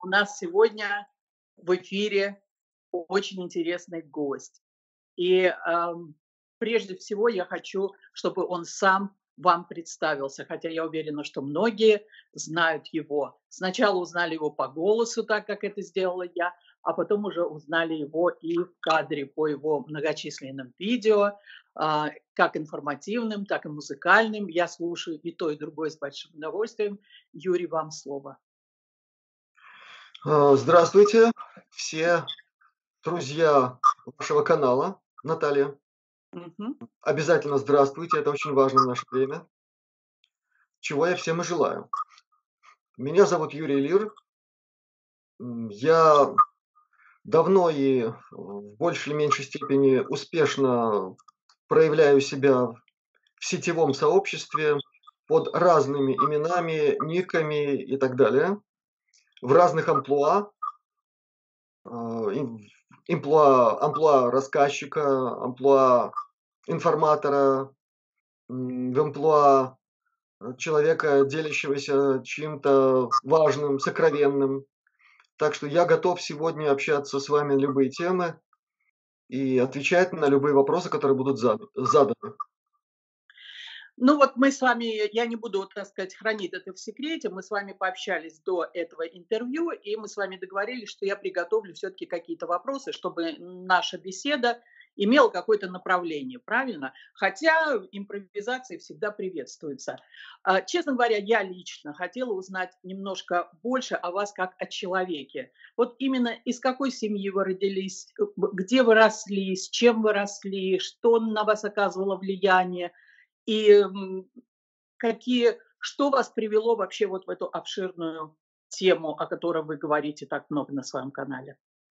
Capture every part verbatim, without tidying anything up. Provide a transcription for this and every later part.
у нас сегодня в эфире очень интересный гость. И, ам, прежде всего я хочу, чтобы он сам вам представился, хотя я уверена, что многие знают его. Сначала узнали его по голосу, так как это сделала я, а потом уже узнали его и в кадре по его многочисленным видео, а, как информативным, так и музыкальным. Я слушаю и то, и другое с большим удовольствием. Юрий, вам слово. А, Здравствуйте, все друзья вашего канала. Наталья, Мгм. обязательно здравствуйте, это очень важно в наше время, чего я всем и желаю. Меня зовут Юрий Лир. М, Я давно и в большей или меньшей степени успешно проявляю себя в сетевом сообществе под разными именами, никами и так далее, в разных амплуа. А, им- Амплуа, амплуа рассказчика, амплуа информатора, м, в амплуа э, человека, делящегося чем-то важным, сокровенным. Так что я готов сегодня общаться с вами на любые темы и отвечать на любые вопросы, которые будут зад- заданы. Ну вот мы с вами, я не буду, так сказать, хранить это в секрете, мы с вами пообщались до этого интервью, и мы с вами договорились, что я приготовлю все-таки какие-то вопросы, чтобы наша беседа имела какое-то направление, правильно? Хотя импровизации всегда приветствуются. А, Честно говоря, я лично хотела узнать немножко больше о вас как о человеке. Вот именно из какой семьи вы родились, э, где вы росли, с чем вы росли, что на вас оказывало влияние, и, м, какие что вас привело вообще вот в эту обширную тему, о которой вы говорите так много на своем канале?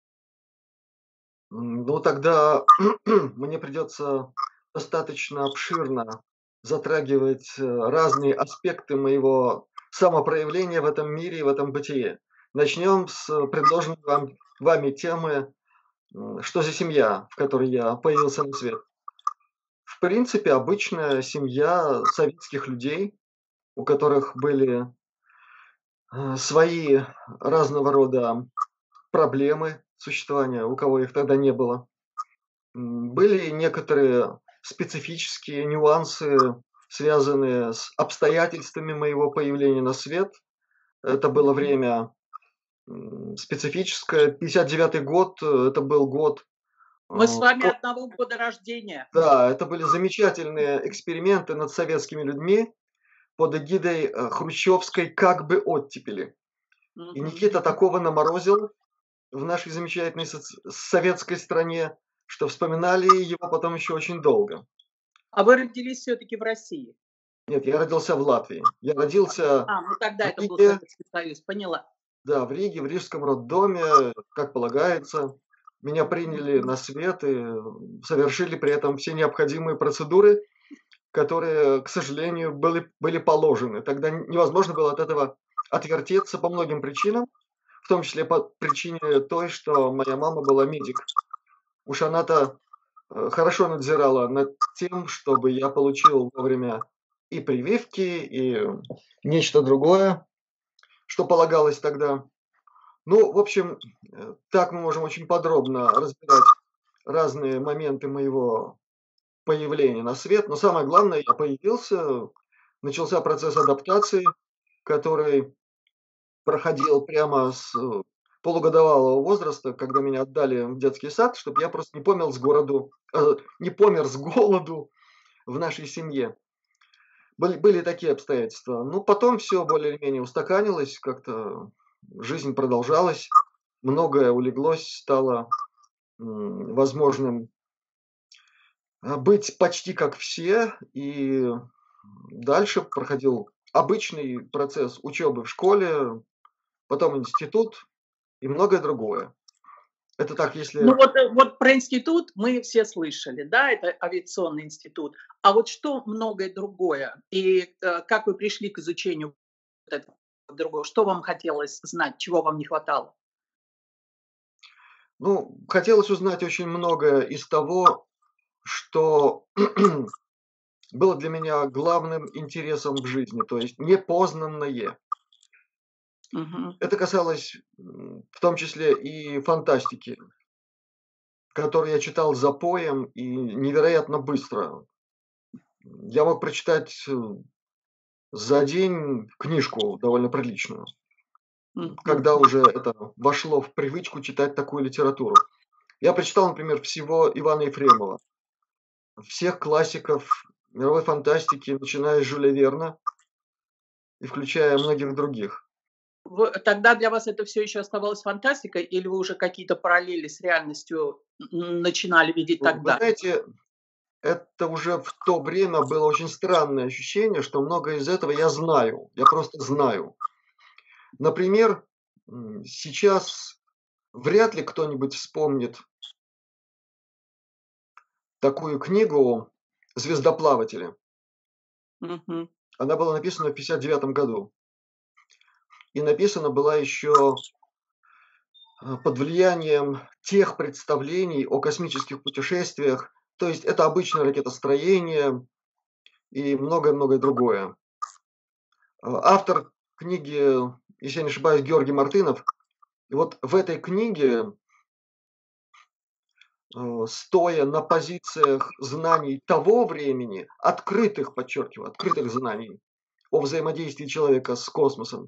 М, Ну тогда мне придется достаточно обширно затрагивать э, разные аспекты моего самопроявления в этом мире и в этом бытие. Начнем с предложенной вам, вами темы, м, что за семья, в которой я появился на свет. В принципе, обычная семья советских людей, у которых были э, свои разного рода проблемы существования, у кого их тогда не было. М, Были некоторые специфические нюансы, связанные с обстоятельствами моего появления на свет. Это было Мгм. время м, специфическое. пятьдесят девятый год, э, это был год. э, Мы с вами о- одного года рождения. Да, это были замечательные эксперименты над советскими людьми под эгидой э, хрущевской как бы оттепели. И Мгм, Никита мгм. такого наморозил в нашей замечательной соц- советской стране, что вспоминали его потом еще очень долго. А вы родились все-таки в России? Нет, я родился в Латвии. Я родился А, ну тогда в это был Риге, Советский Союз, поняла. да, в Риге, в рижском роддоме, как полагается. Меня приняли Мгм. на свет и совершили при этом все необходимые процедуры, которые, к сожалению, были, были положены. Тогда невозможно было от этого отвертеться по многим причинам, в том числе по причине той, что моя мама была медик. Уж она-то э, хорошо надзирала над тем, чтобы я получил вовремя и прививки, и нечто другое, что полагалось тогда. Ну, в общем, э, так мы можем очень подробно разбирать разные моменты моего появления на свет. Но самое главное, я появился, начался процесс адаптации, который проходил прямо с э, полугодовалого возраста, когда меня отдали в детский сад, чтобы я просто не помер с городу, э, не помер с голоду в нашей семье. Были, были такие обстоятельства. Ну, потом все более-менее устаканилось, как-то жизнь продолжалась, многое улеглось, стало м, возможным а, быть почти как все, и дальше проходил обычный процесс учебы в школе, потом институт и многое другое. Это так, Ну если вот, э, вот про институт мы все слышали, да, это авиационный институт. А вот что многое другое? И э, как вы пришли к изучению вот этого другого? Что вам хотелось знать, чего вам не хватало? ну, хотелось узнать очень многое из того, что было для меня главным интересом в жизни, то есть непознанное. Мгм. Это касалось в том числе и фантастики, которые я читал запоем и невероятно быстро. Я мог прочитать, э, за день книжку довольно приличную, Мгм. когда уже это вошло в привычку читать такую литературу. Я прочитал, например, всего Ивана Ефремова, всех классиков мировой фантастики, начиная с Жюля Верна и включая многих других. Вы тогда для вас это все еще оставалось фантастикой или вы уже какие-то параллели с реальностью н начинали видеть Ну, вы тогда? знаете, это уже в то время было очень странное ощущение, что многое из этого я знаю, я просто знаю. Например, м, сейчас вряд ли кто-нибудь вспомнит такую книгу "Звездоплаватели". Мгм. Она была написана в пятьдесят девятом году. И написана была еще, э, под влиянием тех представлений о космических путешествиях. То есть это обычное ракетостроение и многое-многое другое. Э, автор книги, если я не ошибаюсь, Георгий Мартынов. И вот в этой книге, э, стоя на позициях знаний того времени, открытых, подчеркиваю, открытых знаний о взаимодействии человека с космосом,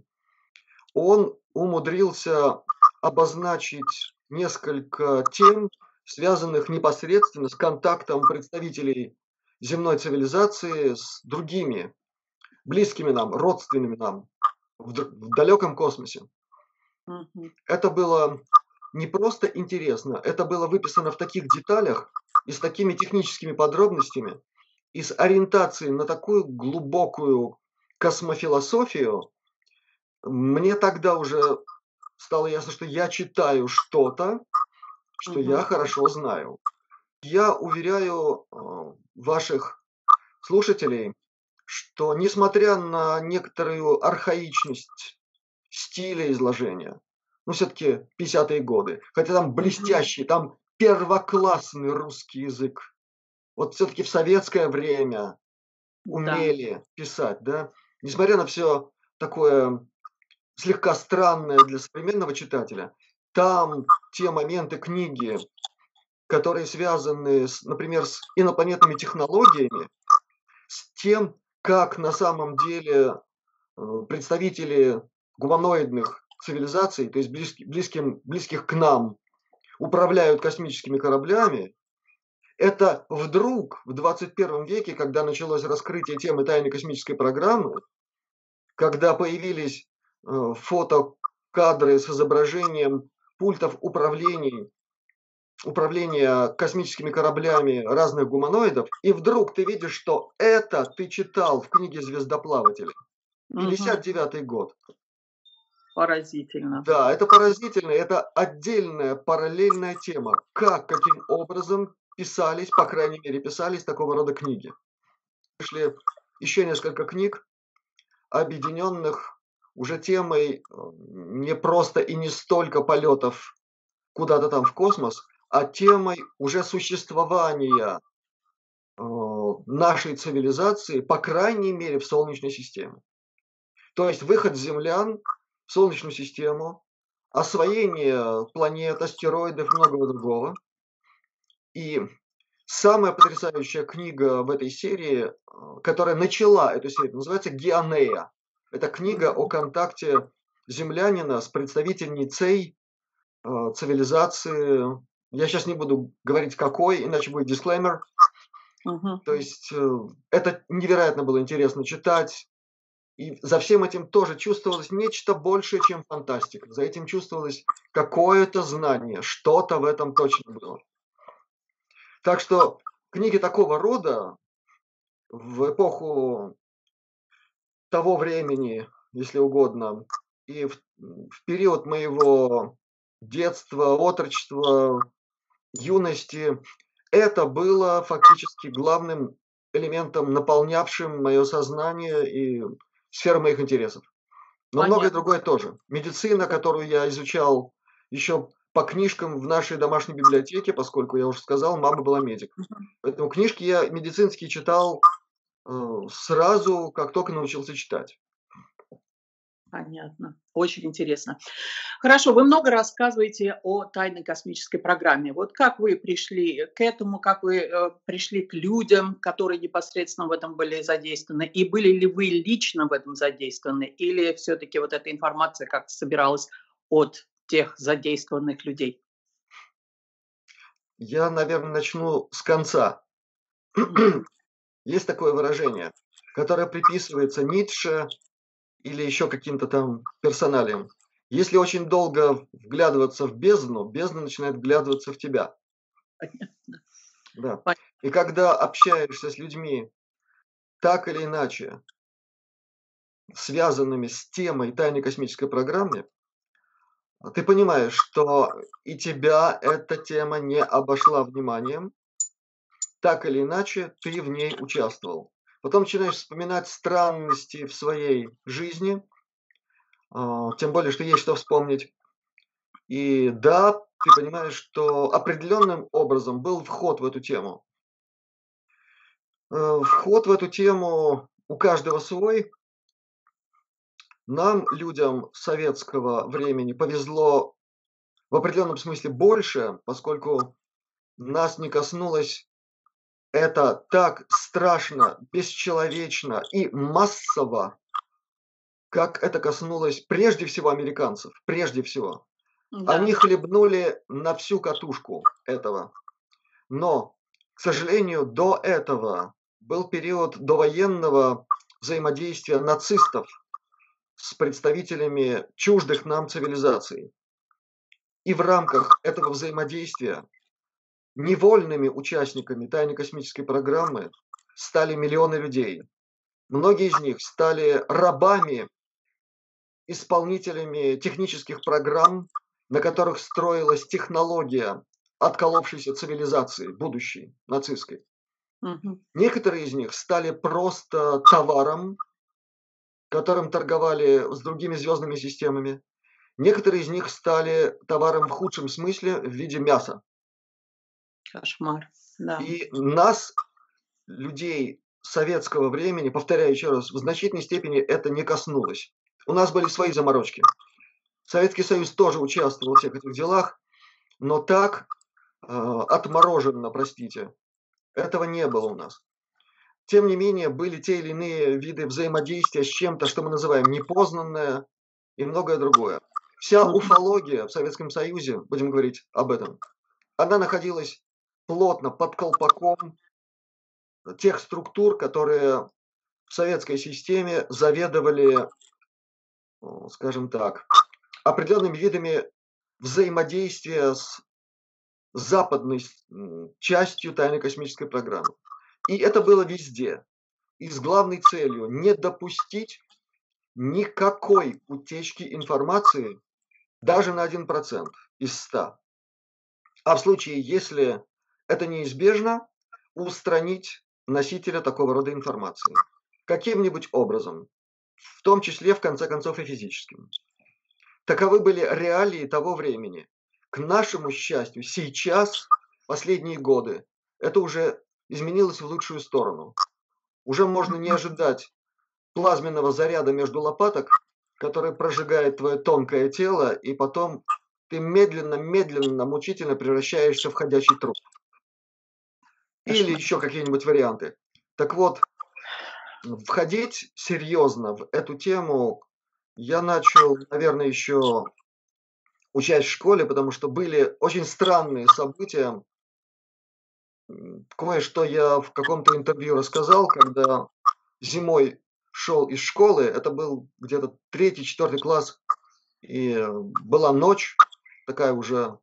он умудрился обозначить несколько тем, связанных непосредственно с контактом представителей земной цивилизации с другими, близкими нам, родственными нам в, д- в далеком космосе. Мгм. Это было не просто интересно, это было выписано в таких деталях и с такими техническими подробностями, и с ориентацией на такую глубокую космофилософию. Мне тогда уже стало ясно, что я читаю что-то, что я Мгм. хорошо знаю. Я уверяю, э, ваших слушателей, что несмотря на некоторую архаичность стиля изложения, ну, все-таки пятидесятые годы, хотя там Мгм. блестящий, там первоклассный русский язык. Вот все-таки в советское время Да. умели писать, да, несмотря на все такое слегка странное для современного читателя, там те моменты книги, которые связаны с, например, с инопланетными технологиями, с тем, как на самом деле, э, представители гуманоидных цивилизаций, то есть близки близким близких к нам, управляют космическими кораблями. Это вдруг в двадцать первом веке, когда началось раскрытие темы тайной космической программы, когда появились, э, фотокадры с изображением пультов управлений управления космическими кораблями разных гуманоидов, и вдруг ты видишь, что это ты читал в книге "Звездоплаватели". Мгм. пятьдесят девятый год. Поразительно. Да, это поразительно, это отдельная параллельная тема. Как, каким образом писались, по крайней мере, писались такого рода книги. Вышли еще несколько книг, объединенных уже темой, э, не просто и не столько полетов куда-то там в космос, а темой уже существования, э, нашей цивилизации, по крайней мере, в Солнечной системе. То есть выход землян в Солнечную систему, освоение планет, астероидов и многого другого. И самая потрясающая книга в этой серии, э, которая начала эту серию, называется "Геонея". Это книга о Мгм. контакте землянина с представительницей, э, цивилизации. Я сейчас не буду говорить какой, иначе будет дисклеймер. Мгм. То есть, э, это невероятно было интересно читать. И за всем этим тоже чувствовалось нечто большее, чем фантастика. За этим чувствовалось какое-то знание, что-то в этом точно было. Так что книги такого рода в эпоху того времени, если угодно, и в, в период моего детства, отрочества, юности, это было фактически главным элементом, наполнявшим мое сознание и сферу моих интересов. Но многое Понятно. другое тоже. Медицина, Да. которую я изучал еще по книжкам в нашей домашней библиотеке, поскольку я уже сказал, мама была медик. Мгм. Поэтому книжки я медицинские читал, э, сразу, как только научился читать. Понятно. Очень интересно. Хорошо, вы много рассказываете о тайной космической программе. Вот как вы пришли к этому, как вы, э, пришли к людям, которые непосредственно в этом были задействованы, и были ли вы лично в этом задействованы, или все-таки вот эта информация как-то собиралась от тех задействованных людей? Я, наверное, начну с конца. Мгм. Есть такое выражение, которое приписывается Ницше или еще каким-то там персоналиям. Если очень долго вглядываться в бездну, бездна начинает вглядываться в тебя. Понятно. Да. Пон И когда общаешься с людьми, так или иначе, связанными с темой тайной космической программы, ты понимаешь, что и тебя эта тема не обошла вниманием, так или иначе ты в ней участвовал. Потом начинаешь вспоминать странности в своей жизни, а, тем более, что есть что вспомнить. И да, ты понимаешь, что определенным образом был вход в эту тему. Э, Вход в эту тему у каждого свой. Нам, людям советского времени, повезло в определенном смысле больше, поскольку нас не коснулось это так страшно, бесчеловечно и массово, как это коснулось прежде всего американцев. Прежде всего. Они Да. хлебнули на всю катушку этого. Но, к сожалению, до этого был период довоенного взаимодействия нацистов с представителями чуждых нам цивилизаций. И в рамках этого взаимодействия невольными участниками тайной космической программы стали миллионы людей. Многие из них стали рабами, исполнителями технических программ, на которых строилась технология отколовшейся цивилизации, будущей, нацистской. Мгм. Некоторые из них стали просто товаром, которым торговали с другими звездными системами. Некоторые из них стали товаром в худшем смысле в виде мяса. Кошмар. Да. И нас, людей советского времени, повторяю еще раз, в значительной степени это не коснулось. У нас были свои заморочки. Советский Союз тоже участвовал во всех этих делах, но так э, отмороженно, простите, этого не было у нас. Тем не менее, были те или иные виды взаимодействия с чем-то, что мы называем непознанное и многое другое. Вся Мгм. уфология в Советском Союзе, будем говорить об этом, она находилась плотно под колпаком тех структур, которые в советской системе заведовали, о, скажем так, определенными видами взаимодействия с западной с- м, частью тайной космической программы. И это было везде. И с главной целью не допустить никакой утечки информации даже на один процент из ста. А в случае, если это неизбежно, устранить носителя такого рода информации. Каким-нибудь образом, в том числе, в конце концов, и физическим. Таковы были реалии того времени. К нашему счастью, сейчас, последние годы, это уже изменилось в лучшую сторону. Уже можно не ожидать плазменного заряда между лопаток, который прожигает твое тонкое тело, и потом ты медленно-медленно, мучительно превращаешься в ходячий труп. Или Кошмар. еще какие-нибудь варианты. Так вот, входить серьезно в эту тему я начал, наверное, еще учась в школе, потому что были очень странные события. М, Кое-что я в каком-то интервью рассказал, когда зимой шел из школы, это был где-то третий, четвертый класс, и э, была ночь, такая уже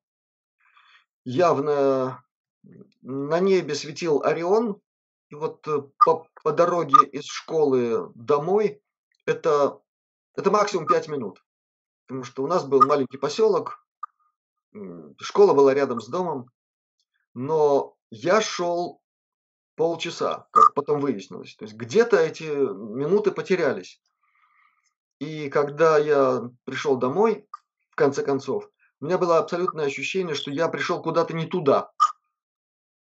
явно, на небе светил Орион, и вот э, по, по дороге из школы домой это, это максимум пять минут, потому что у нас был маленький поселок, м, школа была рядом с домом, но я шел полчаса, как потом выяснилось. То есть где-то эти минуты потерялись. И когда я пришел домой, в конце концов, у меня было абсолютное ощущение, что я пришел куда-то не туда.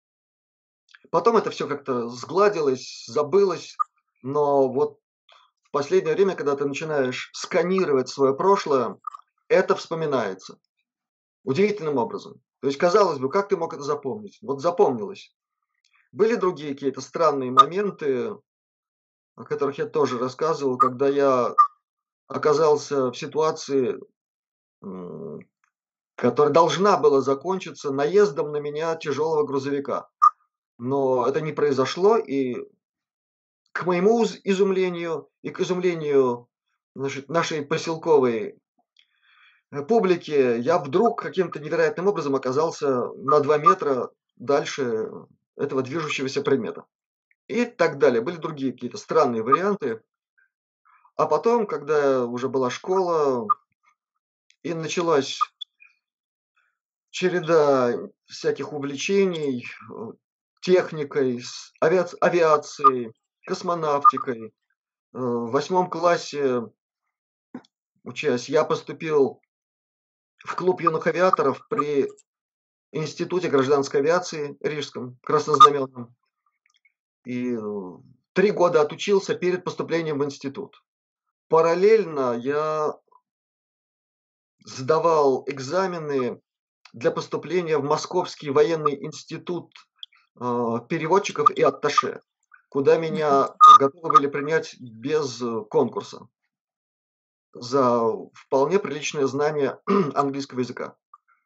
Потом это все как-то сгладилось, забылось, но вот в последнее время, когда ты начинаешь сканировать свое прошлое, это вспоминается удивительным образом. То есть, казалось бы, как ты мог это запомнить? Вот запомнилось. Были другие какие-то странные моменты, о которых я тоже рассказывал, когда я оказался в ситуации, м, которая должна была закончиться наездом на меня тяжелого грузовика. Но это не произошло, и к моему уз изумлению и к изумлению значит, нашей поселковой, э, публики, я вдруг каким-то невероятным образом оказался на два метра дальше этого движущегося предмета. И так далее. Были другие какие-то странные варианты. А потом, когда уже была школа и началась череда всяких увлечений, э, техникой, с авиац авиацией, космонавтикой. Э, в восьмом классе, учась, я поступил в клуб юных авиаторов при Институте гражданской авиации Рижском, краснознаменном. И, э, три года отучился перед поступлением в институт. Параллельно я сдавал экзамены для поступления в Московский военный институт, э, переводчиков и атташе, куда Мгм. меня готовы были принять без э, конкурса за вполне приличное знание английского языка.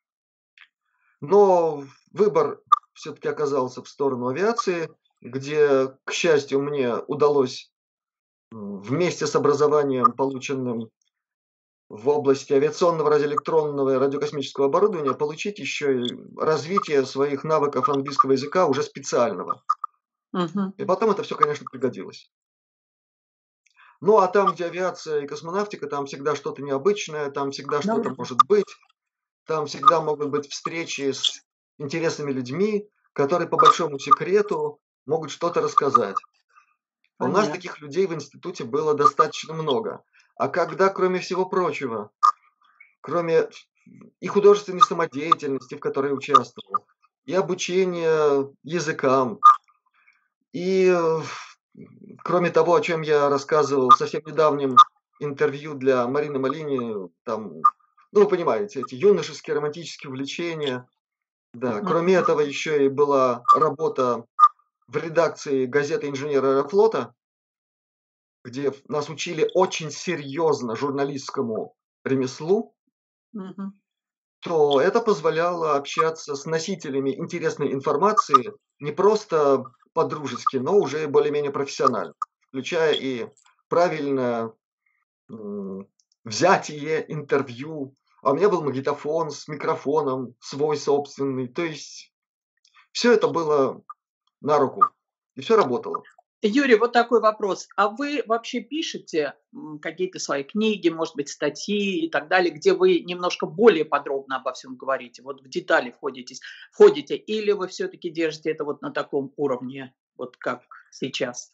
Но выбор все-таки оказался в сторону авиации, где, к счастью, мне удалось м, вместе с образованием, полученным в области авиационного, радиоэлектронного и радиокосмического оборудования, получить еще и развитие своих навыков английского языка уже специального. Мгм. И потом это все, конечно, пригодилось. Ну, а там, где авиация и космонавтика, там всегда что-то необычное, там всегда Ну что-то да, может быть, там всегда могут быть встречи с интересными людьми, которые по большому секрету могут что-то рассказать. У нас понятно. таких людей в институте было достаточно много. А когда, кроме всего прочего, кроме и художественной самодеятельности, в которой участвовал, и обучения языкам, и, э, кроме того, о чем я рассказывал в совсем недавнем интервью для Марины Малини, там, ну, вы понимаете, эти юношеские романтические увлечения. Да, кроме Мгм. этого еще и была работа в редакции газеты «Инженер аэрофлота», где ф нас учили очень серьезно журналистскому ремеслу. Мгм. То это позволяло общаться с носителями интересной информации не просто по-дружески, но уже более-менее профессионально, включая и правильное, м, взятие интервью. А у меня был магнитофон с микрофоном свой собственный. То есть все это было на руку, и все работало. Юрий, вот такой вопрос. А вы вообще пишете, м, какие-то свои книги, может быть, статьи и так далее, где вы немножко более подробно обо всем говорите, вот в детали входитесь входите, или вы все таки держите это вот на таком уровне, вот как сейчас?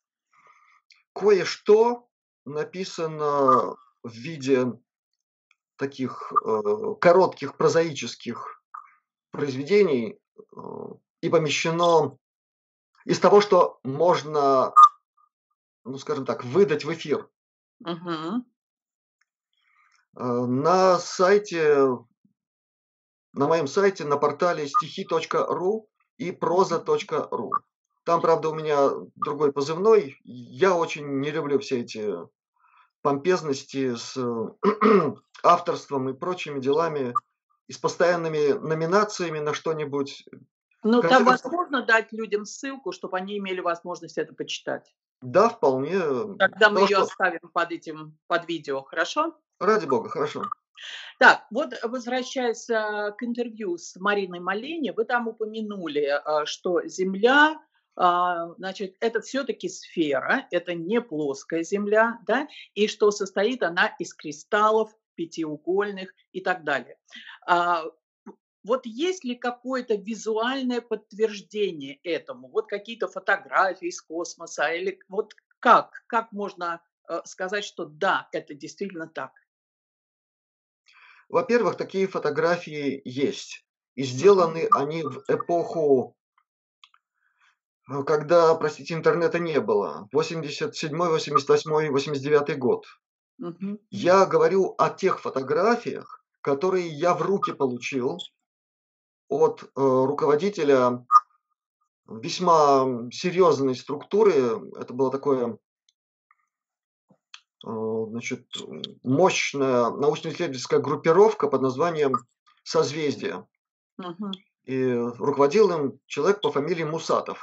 Кое-что написано в виде таких, э, коротких прозаических произведений, э, и помещено из того, что можно, ну, скажем так, выдать в эфир. Мгм. Э, на сайте, на моем сайте, на портале стихи точка ру и проза точка ру. Там, правда, у меня другой позывной. Я очень не люблю все эти помпезности с авторством и прочими делами, и с постоянными номинациями на что-нибудь. В Ну, там конце концов, возможно дать людям ссылку, чтобы они имели возможность это почитать? да, вполне. Тогда мы То, ее что оставим под этим под видео, хорошо? ради бога, хорошо. Так, вот возвращаясь, а, к интервью с Мариной Малини, вы там упомянули, а, что Земля, а, значит, это все-таки сфера, это не плоская Земля, да, и что состоит она из кристаллов пятиугольных и так далее. А, вот есть ли какое-то визуальное подтверждение этому? Вот какие-то фотографии из космоса или вот как? Как можно, э, сказать, что да, это действительно так? Во-первых, такие фотографии есть. И Мгм. сделаны они в эпоху э, когда, простите, интернета не было. восемьдесят седьмой, восемьдесят восьмой, восемьдесят девятый год. Мгм. Я говорю о тех фотографиях, которые я в руки получил от, э, руководителя весьма серьезной структуры. Это было такое, э, значит, мощная научно-исследовательская группировка под названием «Созвездие». Мгм. И руководил им человек по фамилии Мусатов.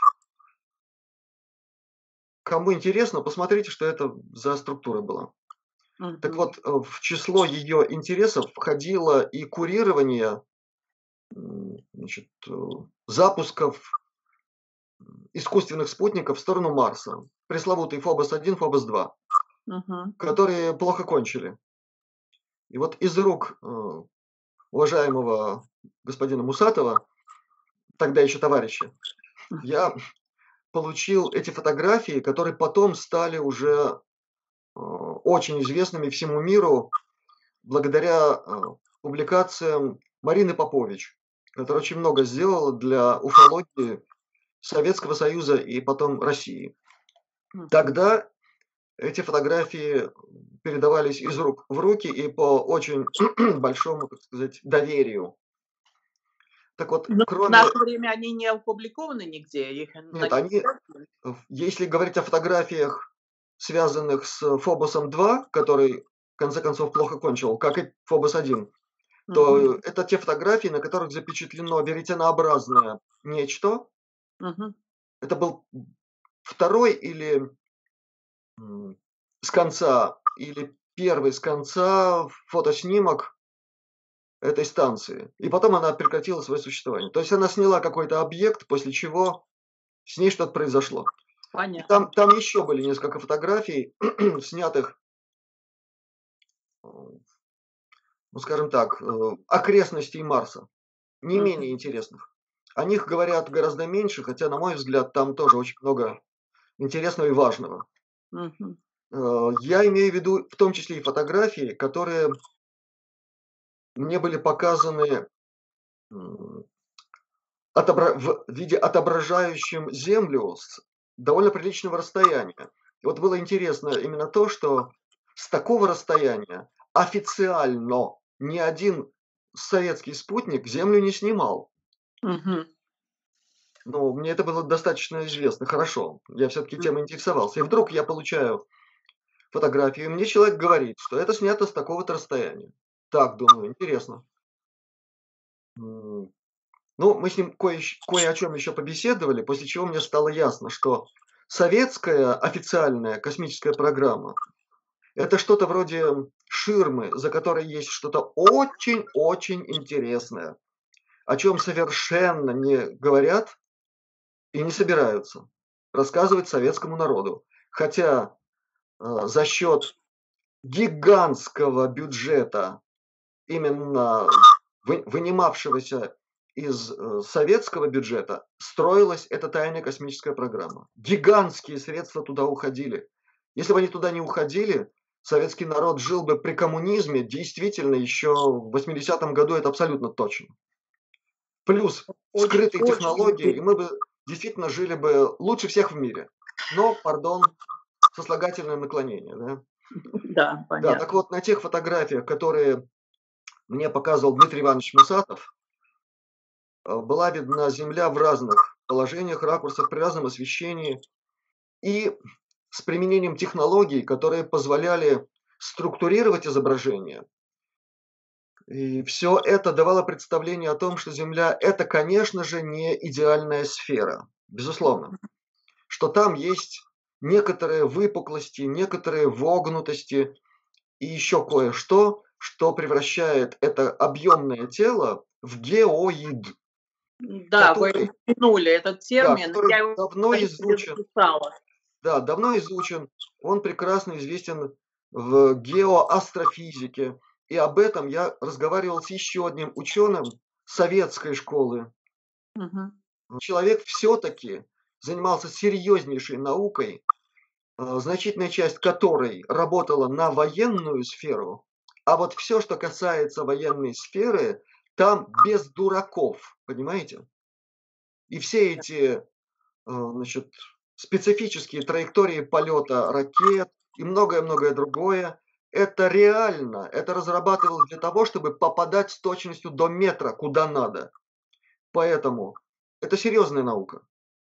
Кому интересно, посмотрите, что это за структура была. Так Мгм. вот, э, в число ее интересов входило и курирование, м, значит, э, запусков искусственных спутников в сторону Марса. Пресловутый Фобос один, Фобос два, Мгм. которые плохо кончили. И вот из рук э, уважаемого господина Мусатова, тогда еще товарища, я получил эти фотографии, которые потом стали уже э, очень известными всему миру благодаря э, публикациям Марины Попович, которая очень много сделала для уфологии Советского Союза и потом России. Мгм. Тогда эти фотографии передавались из рук в руки и по очень большому, так сказать, доверию. Так вот, Но в кроме... наше время они не опубликованы нигде, их на Нет, них они, э, если говорить о фотографиях, связанных с Фобосом два, который в конце концов плохо кончил, как и Фобос один, Мгм. то это те фотографии, на которых запечатлено веретенообразное нечто. Мгм. Это был второй или м, с конца, или первый с конца фотоснимок этой станции. И потом она прекратила свое существование. То есть она сняла какой-то объект, после чего с ней что-то произошло. И Понятно. там, там еще были несколько фотографий, снятых, э, ну скажем так, э, окрестностей Марса, не Мгм. менее интересных. О них говорят гораздо меньше, хотя, на мой взгляд, там тоже очень много интересного и важного. Мгм. Э, Я имею в виду в том числе и фотографии, которые мне были показаны м, отобра- в виде отображающем Землю с довольно приличного расстояния. И вот было интересно именно то, что с такого расстояния официально ни один советский спутник Землю не снимал. Мгм. Но мне это было достаточно известно, хорошо. Я все-таки М. темой интересовался. И вдруг я получаю фотографию, и мне человек говорит, что это снято с такого-то расстояния. Так, думаю, интересно. М, Ну, мы с ним кое, кое о чем еще побеседовали, после чего мне стало ясно, что советская официальная космическая программа — это что-то вроде ширмы, за которой есть что-то очень-очень интересное, о чем совершенно не говорят и не собираются рассказывать советскому народу. Хотя э, за счет гигантского бюджета, именно вы вынимавшегося из, э, советского бюджета, строилась эта тайная космическая программа. Гигантские средства туда уходили. Если бы они туда не уходили, советский народ жил бы при коммунизме действительно еще в восьмидесятом году, это абсолютно точно. Плюс Очень скрытые очень технологии, и мы интересно. бы действительно жили бы лучше всех в мире. Но, пардон, сослагательное наклонение, да. Да, Да, так понятно. вот, на тех фотографиях, которые мне показывал Дмитрий Иванович Мусатов, э, была видна Земля в разных положениях, ракурсах, при разном освещении и с применением технологий, которые позволяли структурировать изображение. И все это давало представление о том, что Земля — это, конечно же, не идеальная сфера, безусловно, что там есть некоторые выпуклости, некоторые вогнутости и еще кое-что, что превращает это объемное тело в геоид, Да, вы который, упомянули этот да, термин. который Я его давно даже себе изучен, записала. да, давно изучен, он прекрасно известен в геоастрофизике. И об этом я разговаривал с еще одним ученым советской школы. Мгм. Человек все-таки занимался серьезнейшей наукой, э, значительная часть которой работала на военную сферу, а вот все, что касается военной сферы, там без дураков, понимаете? И все эти э, значит, специфические траектории полета ракет и многое-многое другое. Это реально, это разрабатывалось для того, чтобы попадать с точностью до метра куда надо. Поэтому это серьезная наука.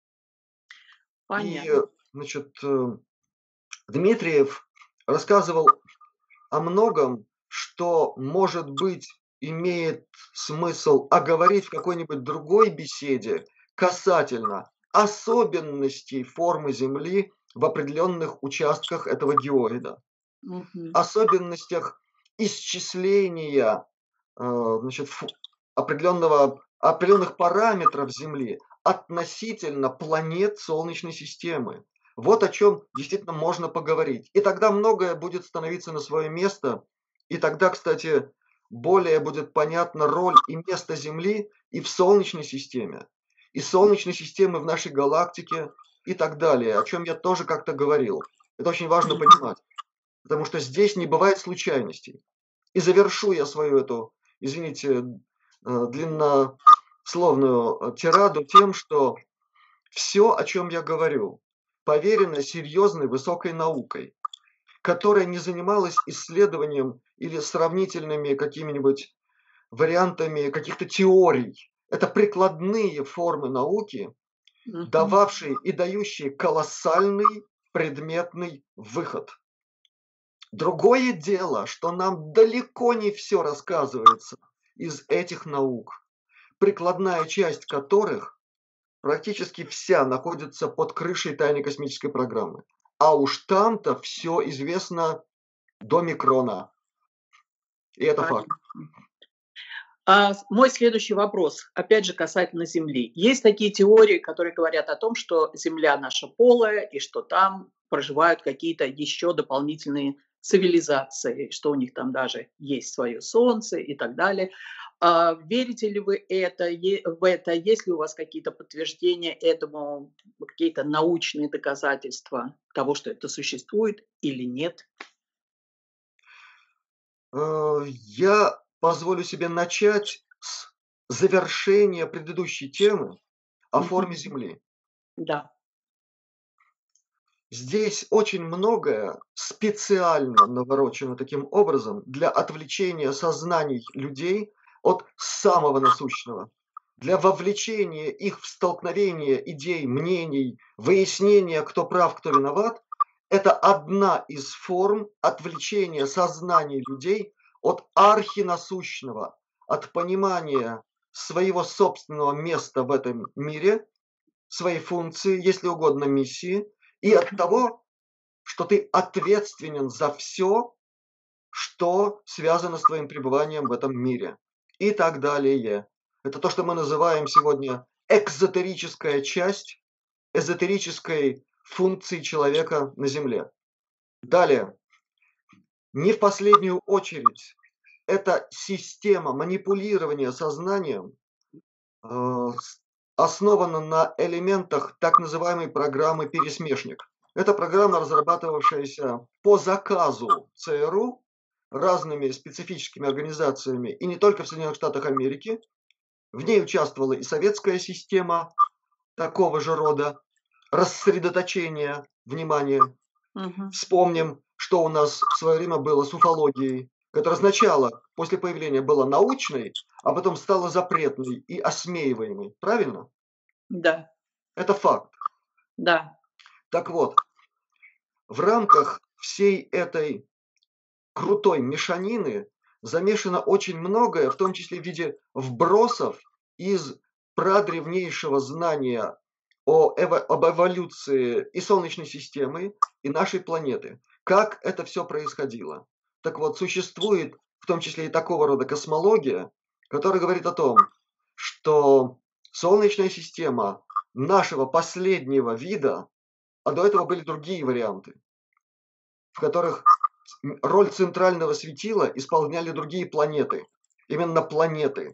И, Понятно. значит, э, Дмитриев рассказывал о многом, что, может быть, имеет смысл оговорить в какой-нибудь другой беседе касательно особенностей формы Земли в определенных участках этого геоида, Мгм. особенностях исчисления э, значит, фу- определенного, определенных параметров Земли относительно планет Солнечной системы. Вот о чем действительно можно поговорить. И тогда многое будет становиться на свое место. И тогда, кстати, более будет понятна роль и место Земли и в Солнечной системе, и Солнечной системы в нашей галактике и так далее, о чем я тоже как-то говорил. Это очень важно Мгм. понимать, потому что здесь не бывает случайностей. И завершу я свою эту, извините, э, длиннословную э, тираду тем, что все, о чем я говорю, поверено серьезной высокой наукой, которая не занималась исследованием или сравнительными какими-нибудь вариантами каких-то теорий. Это прикладные формы науки, Мгм. дававшие и дающие колоссальный предметный выход. Другое дело, что нам далеко не все рассказывается из этих наук, прикладная часть которых практически вся находится под крышей тайной космической программы. А уж там-то все известно до микрона. И это факт. Понятно. А, с мой следующий вопрос, опять же, касательно Земли. Есть такие теории, которые говорят о том, что Земля наша полая и что там проживают какие-то еще дополнительные цивилизации, что у них там даже есть свое Солнце и так далее. А, верите ли вы это, е в это? Есть ли у вас какие-то подтверждения этому, какие-то научные доказательства того, что это существует или нет? Э, я позволю себе начать с завершения предыдущей темы о Мгм. форме Земли. Да. Здесь очень многое специально наворочено таким образом для отвлечения сознаний людей от самого насущного, для вовлечения их в столкновение идей, мнений, выяснения, кто прав, кто виноват. Это одна из форм отвлечения сознаний людей от архинасущного, от понимания своего собственного места в этом мире, своей функции, если угодно, миссии, и от Мгм. того, что ты ответственен за все, что связано с твоим пребыванием в этом мире. И так далее. Это то, что мы называем сегодня экзотерическая часть эзотерической функции человека на Земле. Далее. Не в последнюю очередь, эта система манипулирования сознанием э, с- основана на элементах так называемой программы «Пересмешник». Это программа, разрабатывавшаяся по заказу ЦРУ разными специфическими организациями, и не только в Соединенных Штатах Америки. В ней участвовала и советская система такого же рода рассредоточения внимания. Мгм. Вспомним, что у нас в свое время было с уфологией, которая сначала, после появления, была научной, а потом стала запретной и осмеиваемой. Правильно? Да, Это факт. да. Так вот, в рамках всей этой крутой мешанины замешано очень многое, в том числе в виде вбросов из прадревнейшего знания о эво- об эволюции и Солнечной системы, и нашей планеты. Как это все происходило? Так вот, существует в том числе и такого рода космология, которая говорит о том, что Солнечная система нашего последнего вида, а до этого были другие варианты, в которых роль центрального светила исполняли другие планеты. Именно планеты.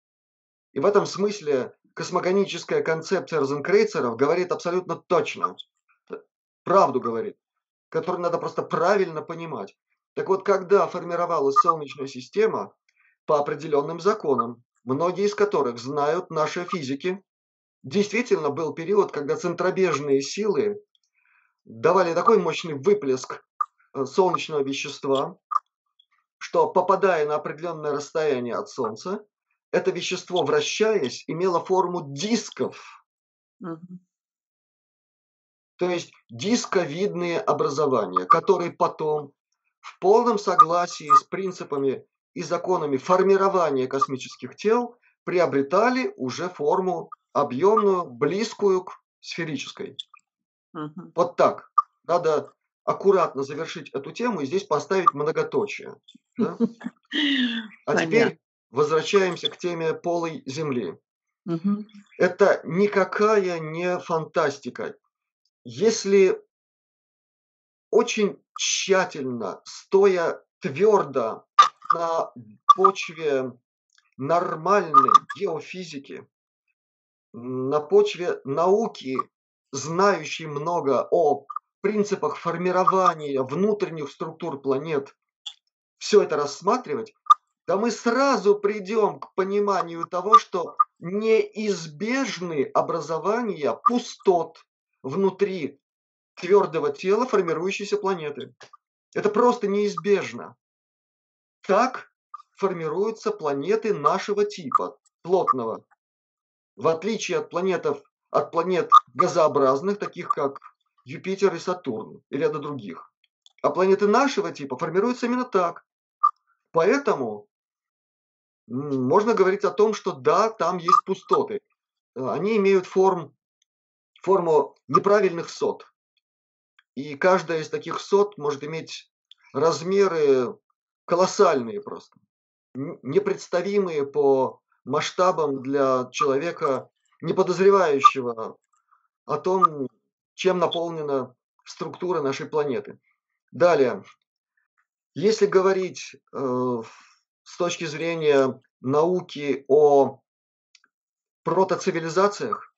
И в этом смысле космогоническая концепция розенкрейцеров говорит абсолютно точно. Правду говорит, которую надо просто правильно понимать. Так вот, когда формировалась Солнечная система по определенным законам, многие из которых знают наши физики, действительно был период, когда центробежные силы давали такой мощный выплеск э, солнечного вещества, что, попадая на определенное расстояние от Солнца, это вещество, вращаясь, имело форму дисков, Мгм. то есть дисковидные образования, которые потом в полном согласии с принципами и законами формирования космических тел приобретали уже форму объемную, близкую к сферической. Мгм. Вот так. Надо аккуратно завершить эту тему и здесь поставить многоточие. Да? А Понятно. теперь возвращаемся к теме полой Земли. Мгм. Это никакая не фантастика. Если очень тщательно, стоя твердо на почве нормальной геофизики, на почве науки, знающей много о принципах формирования внутренних структур планет, все это рассматривать, да мы сразу придем к пониманию того, что неизбежны образования пустот внутри твердого тела формирующейся планеты. Это просто неизбежно. Так формируются планеты нашего типа, плотного. В отличие от планетов, от планет газообразных, таких как Юпитер и Сатурн и ряда других. А планеты нашего типа формируются именно так. Поэтому м, можно говорить о том, что да, там есть пустоты. Э, Они имеют форм, форму неправильных сот. И каждая из таких сот может иметь размеры колоссальные просто, н- непредставимые по масштабам для человека, не подозревающего о том, чем наполнена структура нашей планеты. Далее, если говорить э, с точки зрения науки о протоцивилизациях,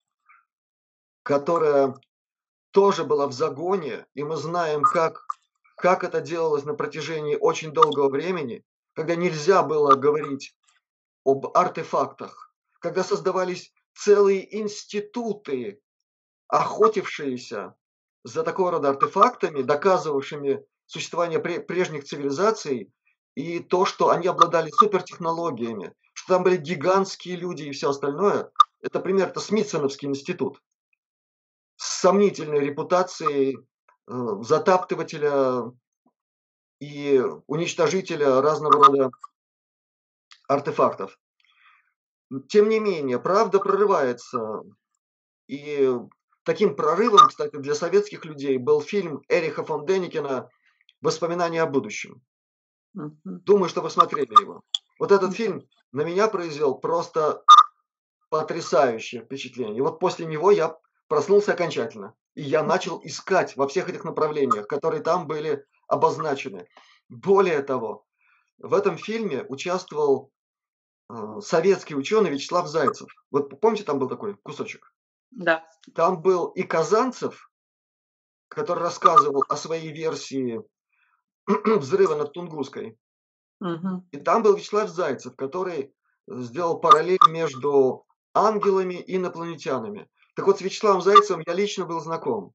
которая тоже была в загоне, и мы знаем, как, как это делалось на протяжении очень долгого времени, когда нельзя было говорить об артефактах, когда создавались целые институты, охотившиеся за такого рода артефактами, доказывавшими существование пре- прежних цивилизаций и то, что они обладали супертехнологиями, что там были гигантские люди и все остальное. Это пример, это Смитсоновский институт с сомнительной репутацией э, затаптывателя и уничтожителя разного рода артефактов. Тем не менее, правда прорывается. И таким прорывом, кстати, для советских людей был фильм Эриха фон Деникена «Воспоминания о будущем». Мгм. Думаю, что вы смотрели его. Вот этот Да. фильм на меня произвел просто потрясающее впечатление. И вот после него я проснулся окончательно. И я начал искать во всех этих направлениях, которые там были обозначены. Более того, в этом фильме участвовал э, советский ученый Вячеслав Зайцев. Вот помните, там был такой кусочек? Да. Там был и Казанцев, который рассказывал о своей версии взрыва над Тунгусской. Мгм. И там был Вячеслав Зайцев, который сделал параллель между ангелами и инопланетянами. Так вот, с Вячеславом Зайцевым я лично был знаком.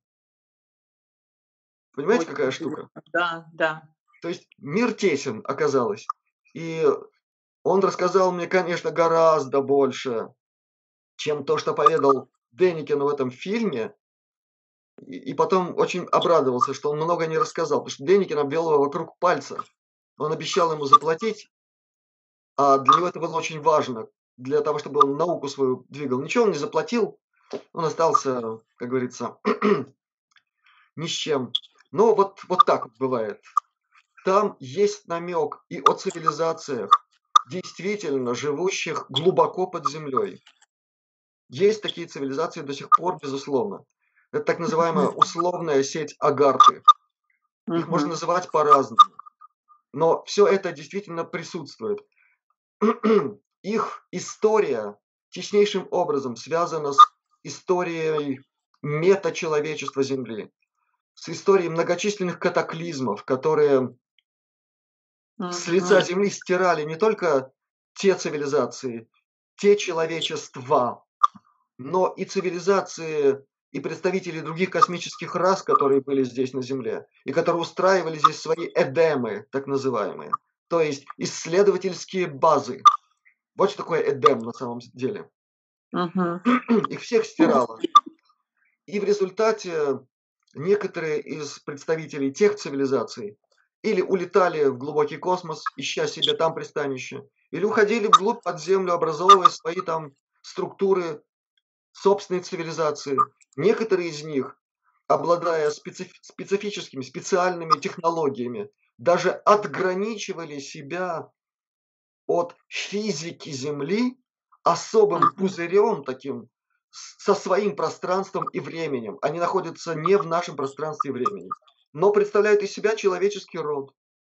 Понимаете, Очень какая штука? интересно. Да, да. То есть мир тесен оказалось. И он рассказал мне, конечно, гораздо больше, чем то, что поведал Деникин в этом фильме. И, и потом очень обрадовался, что он много не рассказал, потому что Деникин обвел его вокруг пальца. Он обещал ему заплатить, а для него это было очень важно, для того, чтобы он науку свою двигал. Ничего он не заплатил, он остался, как говорится, ни с чем. Но вот, вот так вот бывает. Там есть намек и о цивилизациях, действительно живущих глубоко под землей. Есть такие цивилизации до сих пор, безусловно. Это так называемая Мгм. условная сеть Агарты. Их можно Мгм. называть по-разному. Но все это действительно присутствует. Их история теснейшим образом связана с историей метачеловечества Земли, с историей многочисленных катаклизмов, которые с лица Мгм. Земли стирали не только те цивилизации, те человечества, но и цивилизации, и представители других космических рас, которые были здесь на Земле, и которые устраивали здесь свои эдемы, так называемые, то есть исследовательские базы. Вот что такое эдем на самом деле. Мгм. Их всех стирало. И в результате некоторые из представителей тех цивилизаций или улетали в глубокий космос, ища себе там пристанище, или уходили вглубь под землю, образовывая свои там структуры собственной цивилизации. Некоторые из них, обладая специф- специфическими, специальными технологиями, даже отграничивали себя от физики Земли особым Мгм. пузырем таким, с- со своим пространством и временем. Они находятся не в нашем пространстве и времени, но представляют из себя человеческий род.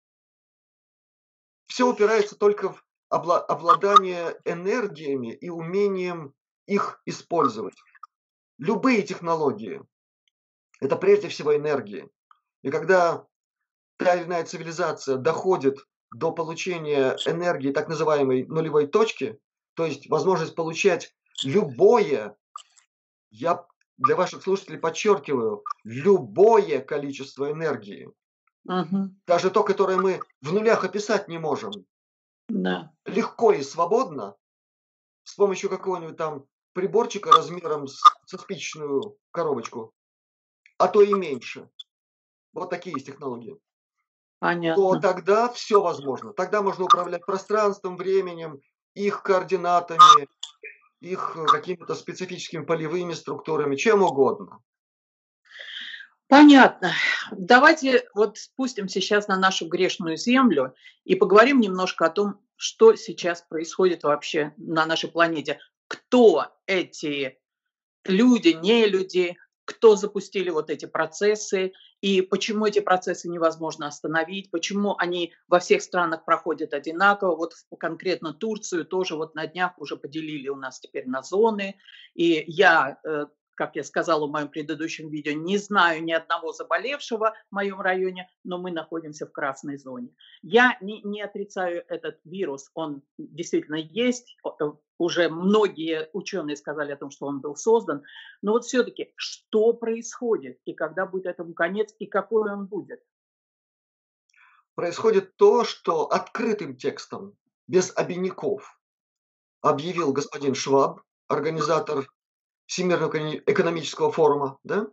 Все упирается только в обла- обладание энергиями и умением их использовать. Любые технологии– это прежде всего энергии. И когда та или иная цивилизация доходит до получения энергии так называемой нулевой точки, то есть возможность получать любое, я для ваших слушателей подчеркиваю, любое количество энергии, Мгм. даже то, которое мы в нулях описать не можем, Да. легко и свободно с помощью какого-нибудь там приборчика размером с, со спичечную коробочку, а то и меньше. Вот такие есть технологии. То Понятно. тогда все возможно. Тогда можно управлять пространством, временем, их координатами, их, э, какими-то специфическими полевыми структурами, чем угодно. Понятно. Давайте вот спустимся сейчас на нашу грешную землю и поговорим немножко о том, что сейчас происходит вообще на нашей планете. Кто эти люди, не люди, кто запустили вот эти процессы и почему эти процессы невозможно остановить, почему они во всех странах проходят одинаково. Вот в- конкретно Турцию тоже вот на днях уже поделили у нас теперь на зоны. И я, э, как я сказала в моем предыдущем видео, не знаю ни одного заболевшего в моем районе, но мы находимся в красной зоне. Я не, не отрицаю этот вирус, он действительно есть, о- э, уже многие ученые сказали о том, что он был создан, но вот все-таки, что происходит и когда будет этому конец и какой он будет? Происходит то, что открытым текстом, без обиняков, объявил господин Шваб, организатор Всемирного экони экономического форума, да,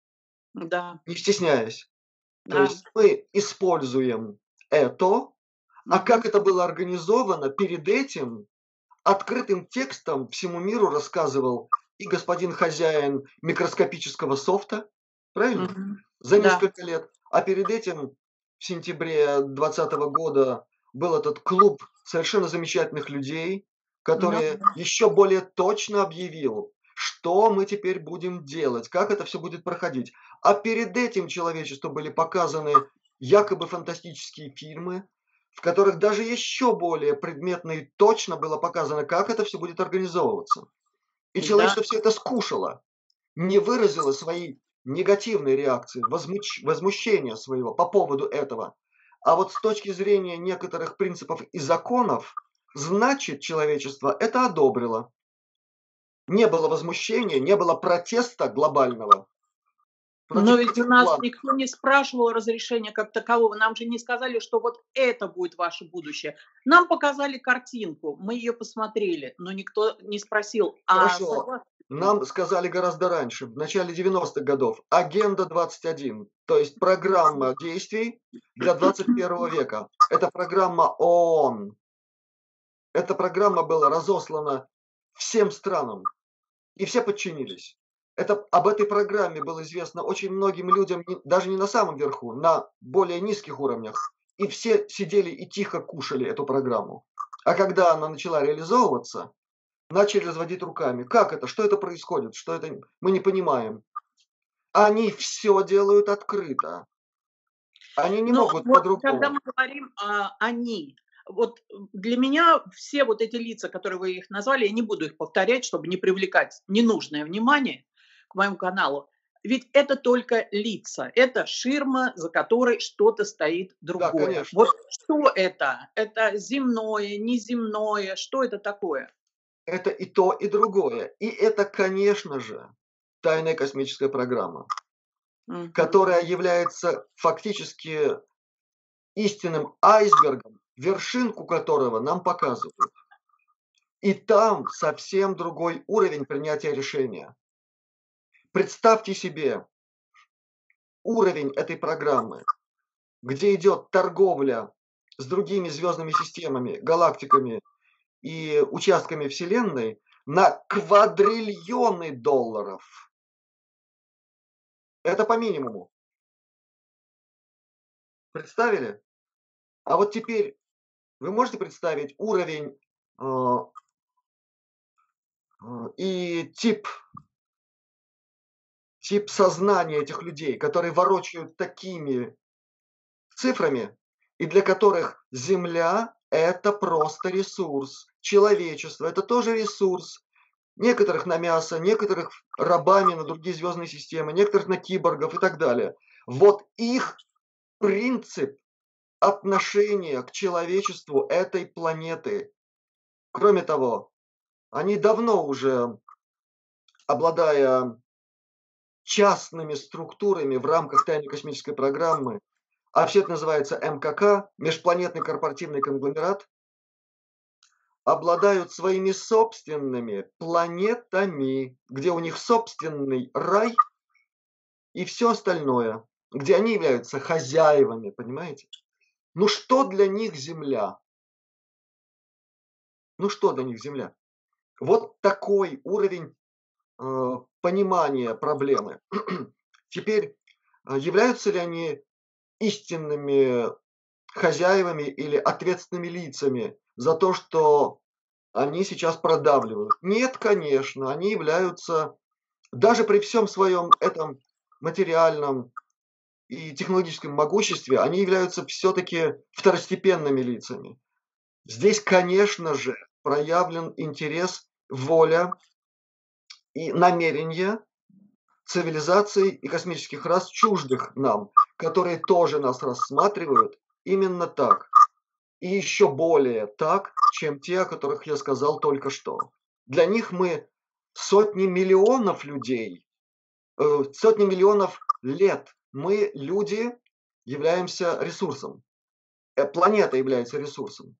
Да, не стесняясь. То да. есть мы используем это, а Мгм. как это было организовано перед этим, открытым текстом всему миру рассказывал и господин хозяин микроскопического софта, правильно? Мгм. За Да. несколько лет. А перед этим, в сентябре двадцатого года, был этот клуб совершенно замечательных людей, Ну который да. еще более точно объявил, что мы теперь будем делать, как это все будет проходить. А перед этим человечеству были показаны якобы фантастические фильмы, в которых даже еще более предметно и точно было показано, как это все будет организовываться. И Да. человечество все это скушало, не выразило своей негативной реакции, возмуч- возмущения своего по поводу этого. А вот с точки зрения некоторых принципов и законов, значит, человечество это одобрило. Не было возмущения, не было протеста глобального Но против ведь у этих нас планов. никто не спрашивал разрешения как такового. Нам же не сказали, что вот это будет ваше будущее. Нам показали картинку, мы ее посмотрели, но никто не спросил, а Хорошо. согласны ли Нам сказали гораздо раньше, в начале девяностых годов, агенда двадцать один, то есть программа действий для двадцать первого века. Это программа ООН. Эта программа была разослана всем странам, и все подчинились. Это, об этой программе было известно очень многим людям, не- даже не на самом верху, на более низких уровнях. И все сидели и тихо кушали эту программу. А когда она начала реализовываться, начали разводить руками. Как это? Что это происходит? Что это? Мы не понимаем. Они все делают открыто. Они не Ну, могут вот когда по-другому. мы говорим, а, "они", вот, м, для меня все вот эти лица, которые вы их назвали, я не буду их повторять, чтобы не привлекать ненужное внимание к моему каналу. Ведь это только лица, это ширма, за которой что-то стоит Да, другое. конечно. Вот что это? Это земное, неземное, что это такое? Это и то, и другое. И это, конечно же, тайная космическая программа, Мгм. которая является фактически истинным айсбергом, вершинку которого нам показывают. И там совсем другой уровень принятия решения. Представьте себе уровень этой программы, где идет торговля с другими звездными системами, галактиками и участками Вселенной на квадриллионы долларов. Это по минимуму. Представили? А вот теперь вы можете представить уровень а, а, и тип, тип сознания этих людей, которые ворочают такими цифрами, и для которых Земля – это просто ресурс. Человечество – это тоже ресурс. Некоторых на мясо, некоторых рабами на другие звездные системы, некоторых на киборгов и так далее. Вот их принцип отношения к человечеству этой планеты. Кроме того, они давно уже, обладая частными структурами в рамках тайной космической программы, а все это называется эм ка ка, межпланетный корпоративный конгломерат, обладают своими собственными планетами, где у них собственный рай и все остальное, где они являются хозяевами, понимаете? Ну что для них Земля? Ну что для них Земля? Вот такой уровень э, понимания проблемы. Теперь, э, являются ли они истинными хозяевами или ответственными лицами за то, что они сейчас продавливают? Нет, конечно, они являются, даже при всем своем этом материальном и технологическом могуществе, они являются все-таки второстепенными лицами. Здесь, конечно же, проявлен интерес, воля и намерение цивилизаций и космических рас, чуждых нам, которые тоже нас рассматривают именно так. И еще более так, чем те, о которых я сказал только что. Для них мы сотни миллионов людей, э, сотни миллионов лет. Мы, люди, являемся ресурсом. Э, Планета является ресурсом.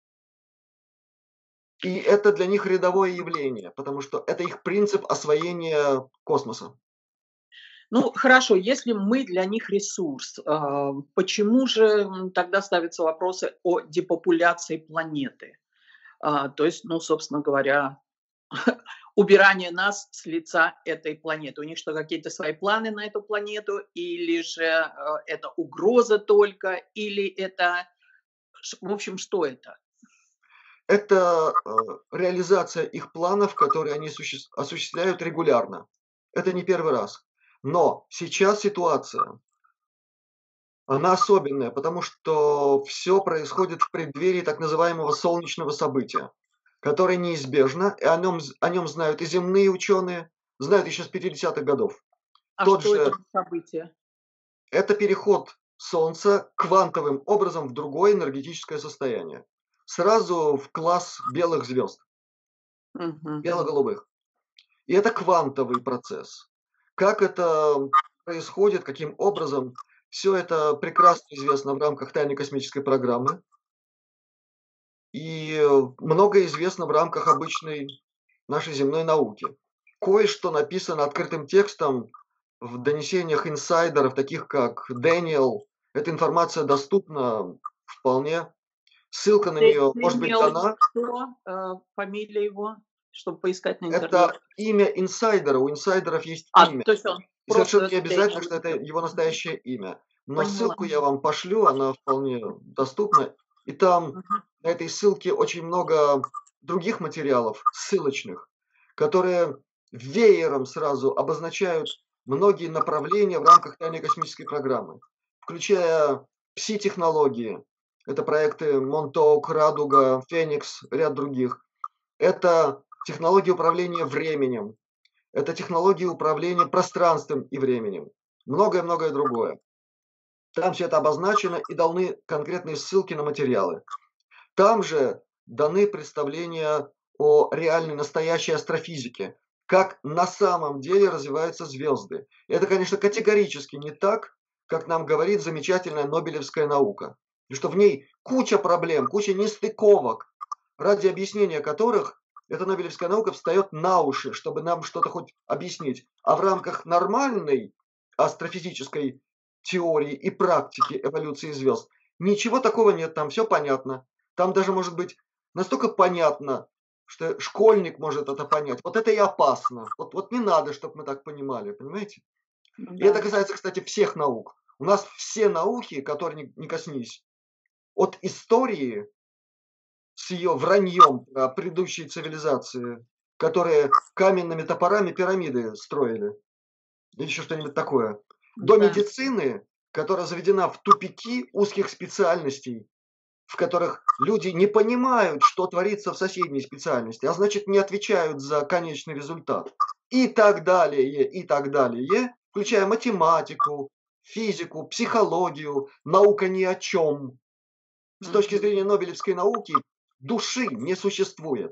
И это для них рядовое явление, потому что это их принцип освоения космоса. Ну, хорошо, если мы для них ресурс, а, почему же м, тогда ставятся вопросы о депопуляции планеты? А, то есть, ну, собственно говоря, убирание нас с лица этой планеты. У них что, какие-то свои планы на эту планету? Или же э, это угроза только? Или это, ш- в общем, что это? Это э, реализация их планов, которые они суще- осуществляют регулярно. Это не первый раз. Но сейчас ситуация, она особенная, потому что все происходит в преддверии так называемого солнечного события, которое неизбежно, и о нем, з- о нем знают и земные ученые, знают еще с пятидесятых годов. А Тот что это же, за событие? это переход Солнца квантовым образом в другое энергетическое состояние. Сразу в класс белых звезд, Мгм. бело-голубых. И это квантовый процесс. Как это происходит, каким образом, все это прекрасно известно в рамках тайной космической программы. И э, многое известно в рамках обычной нашей земной науки. Кое-что написано открытым текстом в донесениях инсайдеров, таких как Дэниел. Эта информация доступна вполне. Ссылка на Дэ- нее может быть Дэниел, дана. что, э, фамилия его, чтобы поискать на интернете? Это имя инсайдера. У инсайдеров есть А, имя. то есть он И совершенно просто не обязательно, Дэниел. что это его настоящее имя. Но Поняла. ссылку я вам пошлю, она вполне доступна. И там Мгм. на этой ссылке очень много других материалов, ссылочных, которые веером сразу обозначают многие направления в рамках тайной космической программы, включая пси-технологии. Это проекты Монтоук, Радуга, Феникс, ряд других. Это технологии управления временем, это технологии управления пространством и временем. Многое-многое другое. Там все это обозначено и даны конкретные ссылки на материалы. Там же даны представления о реальной, настоящей астрофизике, как на самом деле развиваются звезды. И это, конечно, категорически не так, как нам говорит замечательная нобелевская наука. И что в ней куча проблем, куча нестыковок, ради объяснения которых эта нобелевская наука встает на уши, чтобы нам что-то хоть объяснить. А в рамках нормальной астрофизической теории и практики эволюции звезд ничего такого нет, там все понятно. Там даже может быть настолько понятно, что школьник может это понять. Вот это и опасно. Вот, вот не надо, чтобы мы так понимали, понимаете? И это Да. касается, кстати, всех наук. У нас все науки, которые не, не коснись, от истории с ее враньем про предыдущие цивилизации, которые каменными топорами пирамиды строили, или еще что-нибудь такое, до Да. медицины, которая заведена в тупики узких специальностей, в которых люди не понимают, что творится в соседней специальности, а значит не отвечают за конечный результат. И так далее, и так далее, включая математику, физику, психологию, наука ни о чем. С точки Мгм. зрения нобелевской науки души не существует.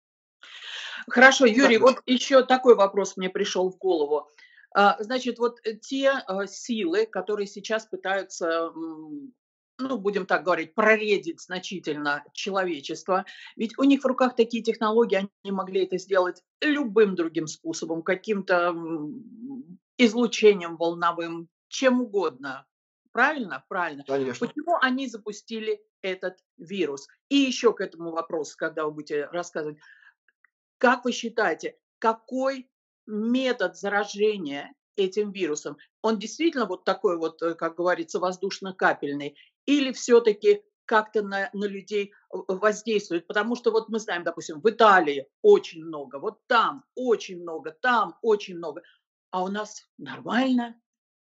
Хорошо, Юрий, Дальше. вот еще такой вопрос мне пришел в голову. А, значит, вот э, те а, силы, которые сейчас пытаются, м, ну, будем так говорить, проредить значительно человечество, ведь у них в руках такие технологии, они могли это сделать любым другим способом, каким-то м, излучением волновым, чем угодно. Правильно? Правильно. Конечно. Почему они запустили этот вирус? И еще к этому вопросу, когда вы будете рассказывать. Как вы считаете, какой метод заражения этим вирусом? Он действительно вот такой вот, э, как говорится, воздушно-капельный, или все-таки как-то на, на людей в- воздействует? Потому что вот мы знаем, допустим, в Италии очень много, вот там очень много, там очень много, а у нас нормально.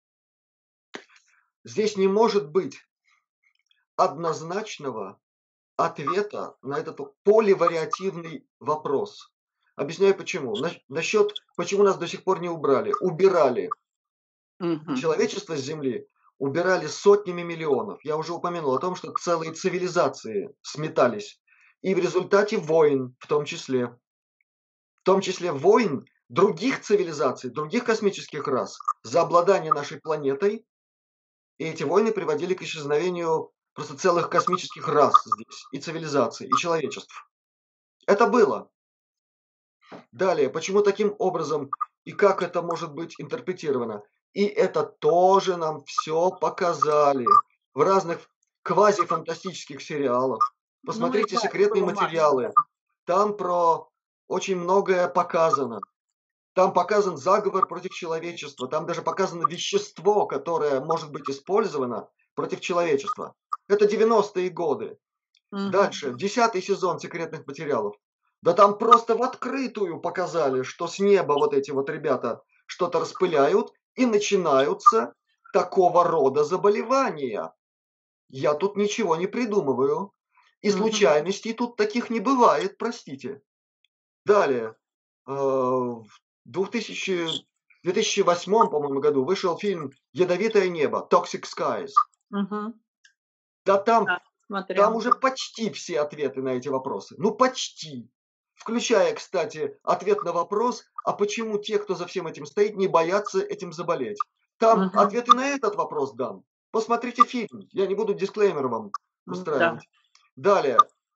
Здесь не может быть однозначного ответа на этот поливариативный вопрос. Объясняю почему. Нас- Насчет, почему нас до сих пор не убрали. Убирали Мгм. человечество с Земли, убирали сотнями миллионов. Я уже упомянул о том, что целые цивилизации сметались. И в результате войн в том числе. В том числе войн других цивилизаций, других космических рас за обладание нашей планетой. И эти войны приводили к исчезновению просто целых космических рас здесь, и цивилизаций, и человечеств. Это было. Далее, почему таким образом и как это может быть интерпретировано? И это тоже нам все показали в разных квазифантастических сериалах. Ну, это Посмотрите да, это секретные было массово. материалы. Там про очень многое показано. Там показан заговор против человечества. Там даже показано вещество, которое может быть использовано против человечества. Это девяностые годы. Мгм. Дальше, десятый сезон секретных материалов. Да там просто в открытую показали, что с неба вот эти вот ребята что-то распыляют, и начинаются такого рода заболевания. Я тут ничего не придумываю. И Мгм. случайностей тут таких не бывает, простите. Далее, э, в двухтысячном, две тысячи восьмом, по-моему, году вышел фильм «Ядовитое небо» Toxic Skies. Мгм. Да там Да, Там смотрела. уже почти все ответы на эти вопросы. Ну, почти. Включая, кстати, ответ на вопрос, а почему те, кто за всем этим стоит, не боятся этим заболеть. Там Мгм. ответы на этот вопрос дам. Посмотрите фильм. Я не буду дисклеймер вам М, да. устраивать. Далее,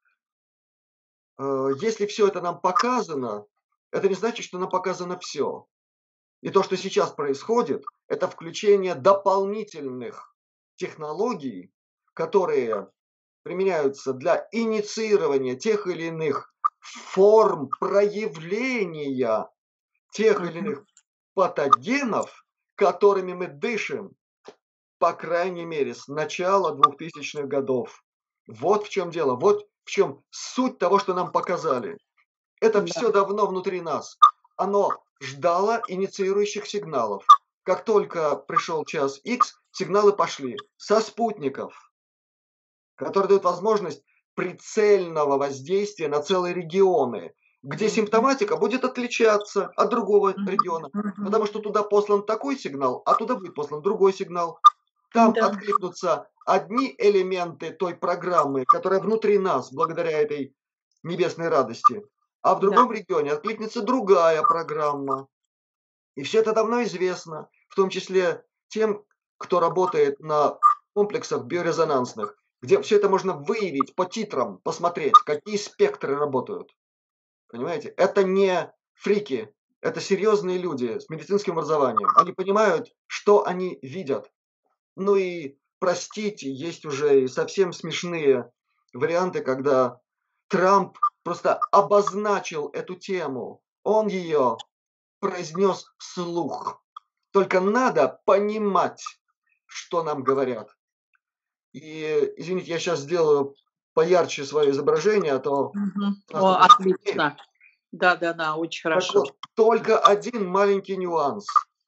э, если все это нам показано, это не значит, что нам показано все. И то, что сейчас происходит, это включение дополнительных технологий, которые применяются для инициирования тех или иных форм проявления тех или Мгм. иных патогенов, которыми мы дышим, по крайней мере, с начала двухтысячных годов. Вот в чем дело, вот в чем суть того, что нам показали. Это Да. все давно внутри нас. Оно ждало инициирующих сигналов. Как только пришел час X, сигналы пошли со спутников, которые дают возможность прицельного воздействия на целые регионы, где Мгм. симптоматика будет отличаться от другого Мгм. региона, Мгм. потому что туда послан такой сигнал, а туда будет послан другой сигнал. Там Да. откликнутся одни элементы той программы, которая внутри нас, благодаря этой небесной радости, а в Да. другом регионе откликнется другая программа. И все это давно известно, в том числе тем, кто работает на комплексах биорезонансных, где все это можно выявить по титрам, посмотреть, какие спектры работают. Понимаете? Это не фрики, это серьезные люди с медицинским образованием. Они понимают, что они видят. Ну и, простите, есть уже и совсем смешные варианты, когда Трамп просто обозначил эту тему. Он ее произнес вслух. Только надо понимать, что нам говорят. И, извините, я сейчас сделаю поярче свое изображение, а то Мгм. у нас О, тут очень темнеет. отлично. Да-да-да, очень Так хорошо. вот, только один маленький нюанс.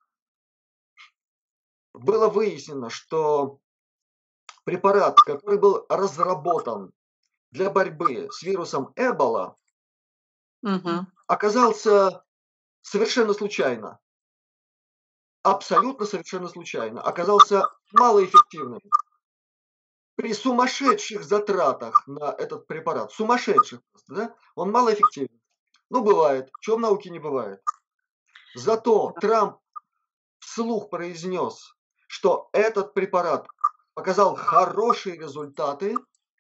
Было выяснено, что препарат, который был разработан для борьбы с вирусом Эбола, Мгм. оказался совершенно случайно, абсолютно совершенно случайно, оказался малоэффективным. При сумасшедших затратах на этот препарат, сумасшедших, да, он малоэффективен. Ну, бывает, чего в науке не бывает. Зато Трамп вслух произнес, что этот препарат показал хорошие результаты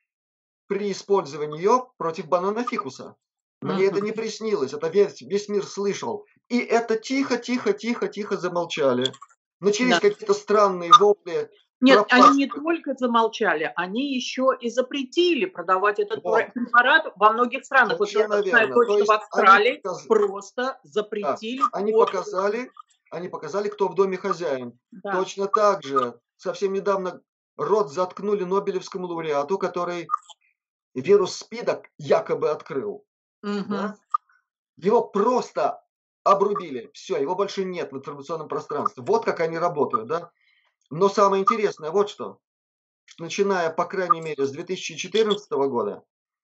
при использовании ее против банана фикуса. Мне это Мгм. не приснилось, это весь, весь мир слышал. И это тихо, тихо, тихо, тихо замолчали. Начались Да. какие-то странные вопли. Нет, они не пропащих. только замолчали, они еще и запретили продавать этот Вот, препарат во многих странах. Вот я совершенно знаю верно. То точно, в есть они, Австралии показ- просто да, запретили они пользоваться. показали, они показали, кто в доме хозяин. Да. Точно так же совсем недавно рот заткнули Нобелевскому лауреату, который вирус СПИДа якобы открыл. Мгм. Да? Его просто обрубили. Все, его больше нет в информационном пространстве. Вот как они работают, да? Но самое интересное вот что. Что начиная, по крайней мере, с две тысячи четырнадцатого года,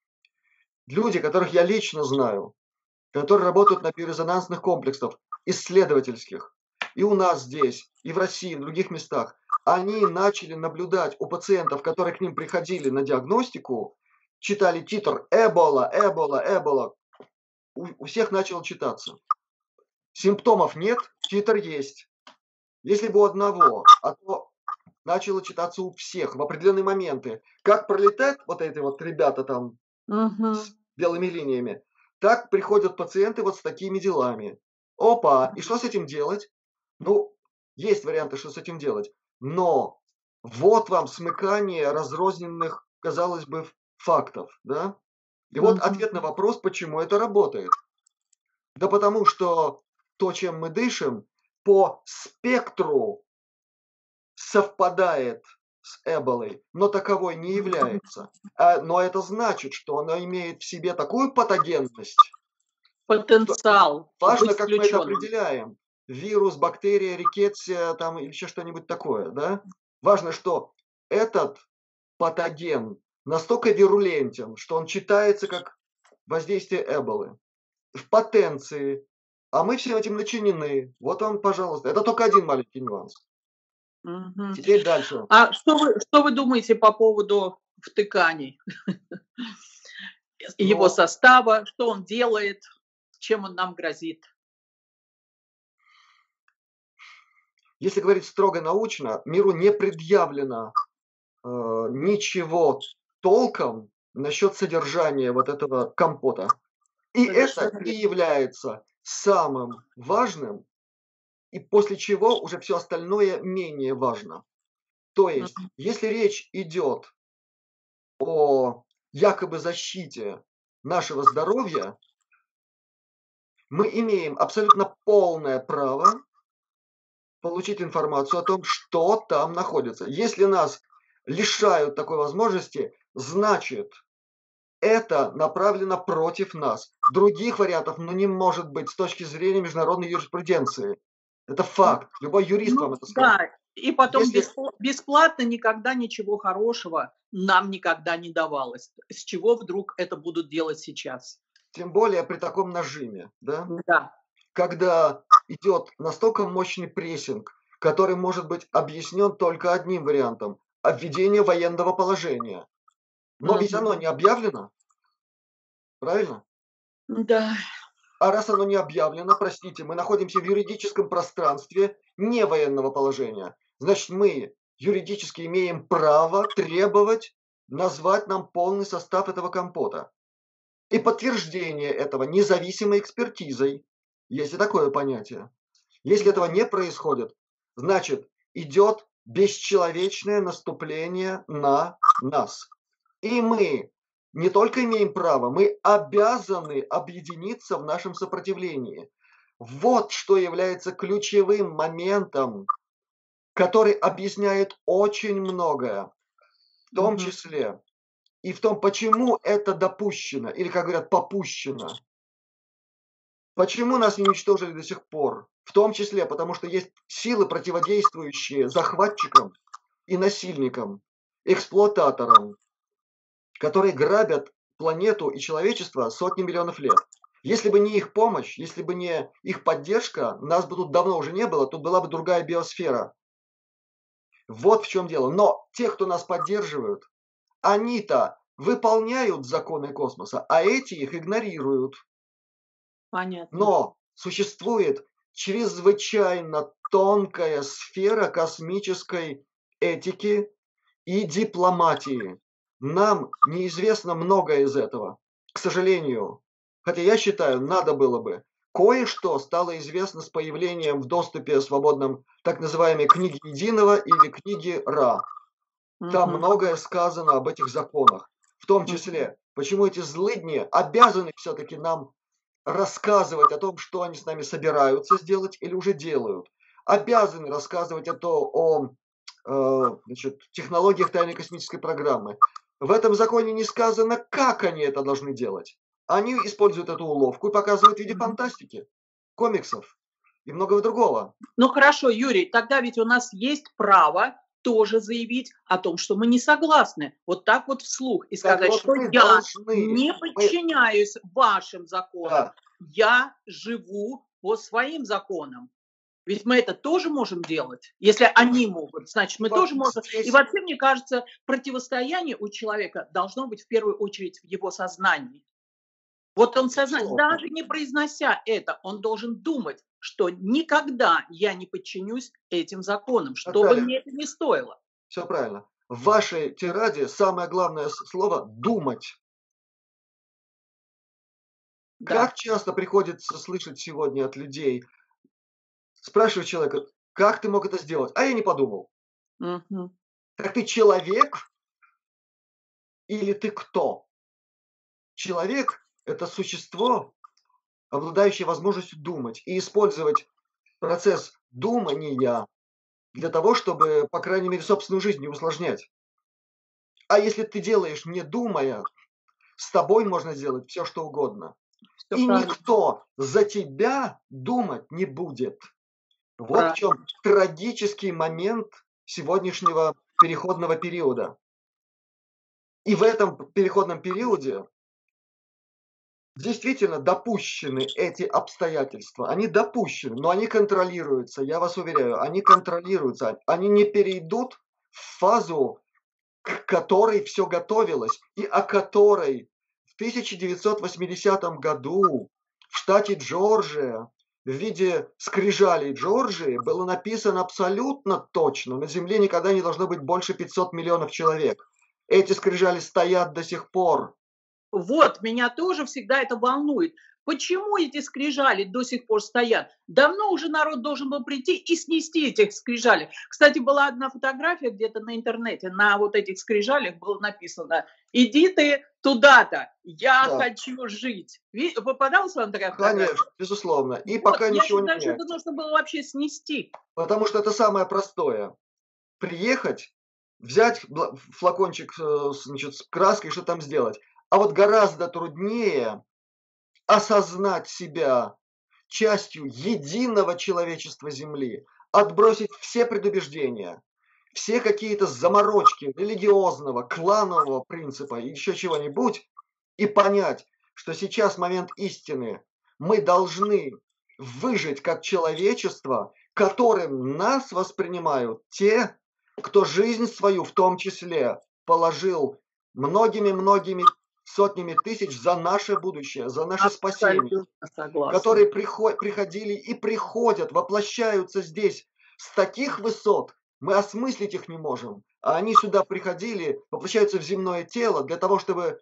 люди, которых я лично знаю, которые работают на биорезонансных комплексах исследовательских, и у нас здесь, и в России, и в других местах, они начали наблюдать у пациентов, которые к ним приходили на диагностику, читали титр «Эбола, Эбола, Эбола», у, у всех начало читаться. Симптомов нет, титр есть. Если бы у одного, а то начало читаться у всех в определенные моменты. Как пролетают вот эти вот ребята там Мгм. с белыми линиями, так приходят пациенты вот с такими делами. Опа, и что с этим делать? Ну, есть варианты, что с этим делать. Но вот вам смыкание разрозненных, казалось бы, фактов, да? И вот Мгм. ответ на вопрос, почему это работает. Да потому что то, чем мы дышим, по спектру совпадает с эболой, но таковой не является. А, но это значит, что она имеет в себе такую патогенность, что Потенциал важно, быть как мы это включенным. определяем. Вирус, бактерия, рикетсия там или еще что-нибудь такое, да? Важно, что этот патоген настолько вирулентен, что он читается как воздействие эболы в потенции, а мы всем этим начинены. Вот вам, пожалуйста. Это только один маленький нюанс. Мгм. Теперь дальше. А что вы что вы думаете по поводу втыканий? Его Но состава, что он делает, чем он нам грозит? если говорить строго научно, миру не предъявлено э, ничего толком насчет содержания вот этого компота. И это Совершенно и верно. является самым важным, и после чего уже все остальное менее важно. То есть, Мгм. если речь идет о якобы защите нашего здоровья, мы имеем абсолютно полное право получить информацию о том, что там находится. Если нас лишают такой возможности, значит, это направлено против нас. Других вариантов ну, не может быть с точки зрения международной юриспруденции. Это факт. Любой юрист вам Ну это скажет. да, и потом Если, беспла бесплатно никогда ничего хорошего нам никогда не давалось. С чего вдруг это будут делать сейчас? тем более при таком нажиме, да, Да. когда идет настолько мощный прессинг, который может быть объяснен только одним вариантом – обведение военного положения. Но ведь Мгм. оно не объявлено, правильно? Да. А раз оно не объявлено, простите, мы находимся в юридическом пространстве не военного положения. Значит, мы юридически имеем право требовать назвать нам полный состав этого компота. И подтверждение этого независимой экспертизой. Есть и такое понятие. Если этого не происходит, значит, идет бесчеловечное наступление на нас. И мы не только имеем право, мы обязаны объединиться в нашем сопротивлении. Вот что является ключевым моментом, который объясняет очень многое, в том Мгм. числе и в том, почему это допущено, или, как говорят, попущено. Почему нас не уничтожили до сих пор? В том числе, потому что есть силы, противодействующие захватчикам и насильникам, эксплуататорам, которые грабят планету и человечество сотни миллионов лет. Если бы не их помощь, если бы не их поддержка, нас бы тут давно уже не было, тут была бы другая биосфера. Вот в чем дело. Но те, кто нас поддерживают, они-то выполняют законы космоса, а эти их игнорируют. Понятно. Но существует чрезвычайно тонкая сфера космической этики и дипломатии. Нам неизвестно многое из этого, к сожалению. Хотя я считаю, надо было бы. Кое-что стало известно с появлением в доступе свободном так называемой книги Единого или книги Ра. Там Мгм. многое сказано об этих законах. В том Мгм. числе, почему эти злыдни обязаны все-таки нам рассказывать о том, что они с нами собираются сделать или уже делают. Обязаны рассказывать это о э, значит, технологиях тайной космической программы. В этом законе не сказано, как они это должны делать. Они используют эту уловку и показывают в виде Мгм. фантастики, комиксов и многого другого. Ну хорошо, Юрий, тогда ведь у нас есть право тоже заявить о том, что мы не согласны. Вот так вот вслух и Так сказать, вот что мы я должны, не мы, подчиняюсь вашим законам, да, я живу по своим законам. Ведь мы это тоже можем делать. Если они могут, значит, и мы вот тоже можем. И здесь вообще, мне кажется, противостояние у человека должно быть в первую очередь в его сознании. Вот он сознательно, безусловно, даже не произнося это, он должен думать, что никогда я не подчинюсь этим законам, что бы Наталья, мне это ни стоило. все правильно. В вашей тираде самое главное с- слово «думать». Да. Как часто приходится слышать сегодня от людей, спрашиваю человека: "Как ты мог это сделать?" "А я не подумал". Мгм. Так ты человек или ты кто? Человек — это существо, обладающее возможностью думать и использовать процесс думания для того, чтобы, по крайней мере, собственную жизнь не усложнять. А если ты делаешь не думая, с тобой можно сделать все, что угодно. Всё И правильно, никто за тебя думать не будет. Вот в правильно. чем трагический момент сегодняшнего переходного периода. И в этом переходном периоде действительно допущены эти обстоятельства. Они допущены, но они контролируются, я вас уверяю, они контролируются. Они не перейдут в фазу, к которой все готовилось и о которой в тысяча девятьсот восьмидесятом году в штате Джорджия в виде скрижалей Джорджии было написано абсолютно точно: на Земле никогда не должно быть больше пятисот миллионов человек. Эти скрижали стоят до сих пор. Вот, меня тоже всегда это волнует. Почему эти скрижали до сих пор стоят? Давно уже народ должен был прийти и снести этих скрижалей. Кстати, была одна фотография где-то на интернете, на вот этих скрижалях было написано: "Иди ты туда-то, я Да, хочу жить". Ви Попадалась вам такая фотография? конечно, безусловно. И Вот, пока я ничего не считаю, что это меняется. нужно было вообще снести. Потому что это самое простое. Приехать, взять бла флакончик, э, с значит, с краской, что там сделать. А вот гораздо труднее осознать себя частью единого человечества Земли, отбросить все предубеждения, все какие-то заморочки религиозного, кланового принципа и еще чего-нибудь, и понять, что сейчас момент истины. Мы должны выжить как человечество, которым нас воспринимают те, кто жизнь свою в том числе положил многими-многими сотнями тысяч за наше будущее, за наше спасение, Абсолютно согласна. которые приход приходили и приходят, воплощаются здесь с таких высот, мы осмыслить их не можем. А они сюда приходили, воплощаются в земное тело для того, чтобы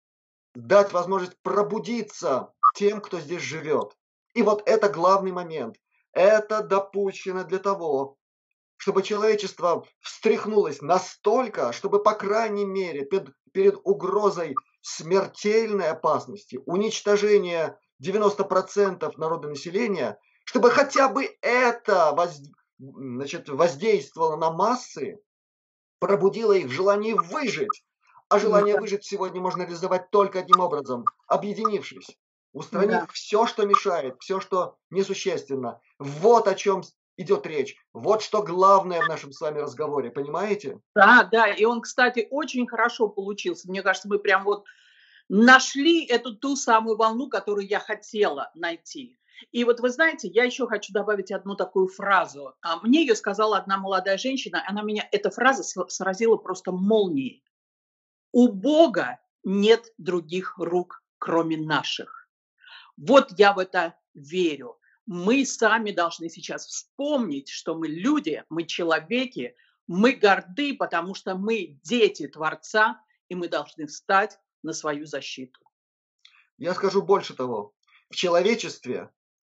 дать возможность пробудиться тем, кто здесь живет. И вот это главный момент. Это допущено для того, чтобы человечество встряхнулось настолько, чтобы, по крайней мере, перед, перед угрозой смертельной опасности, уничтожения девяноста процентов народонаселения, чтобы хотя бы это воз, значит, воздействовало на массы, пробудило их в желании выжить. А желание Да, выжить сегодня можно реализовать только одним образом, объединившись, устранив да. все, что мешает, все, что несущественно. Вот о чем идет речь. Вот что главное в нашем с вами разговоре, понимаете? Да, да, и он, кстати, очень хорошо получился. Мне кажется, мы прям вот нашли эту ту самую волну, которую я хотела найти. И вот вы знаете, я еще хочу добавить одну такую фразу. А, Мне ее сказала одна молодая женщина, она меня, эта фраза с- сразила просто молнией. У Бога нет других рук, кроме наших. Вот я в это верю. Мы сами должны сейчас вспомнить, что мы люди, мы человеки, мы горды, потому что мы дети Творца, и мы должны встать на свою защиту. Я скажу больше того. В человечестве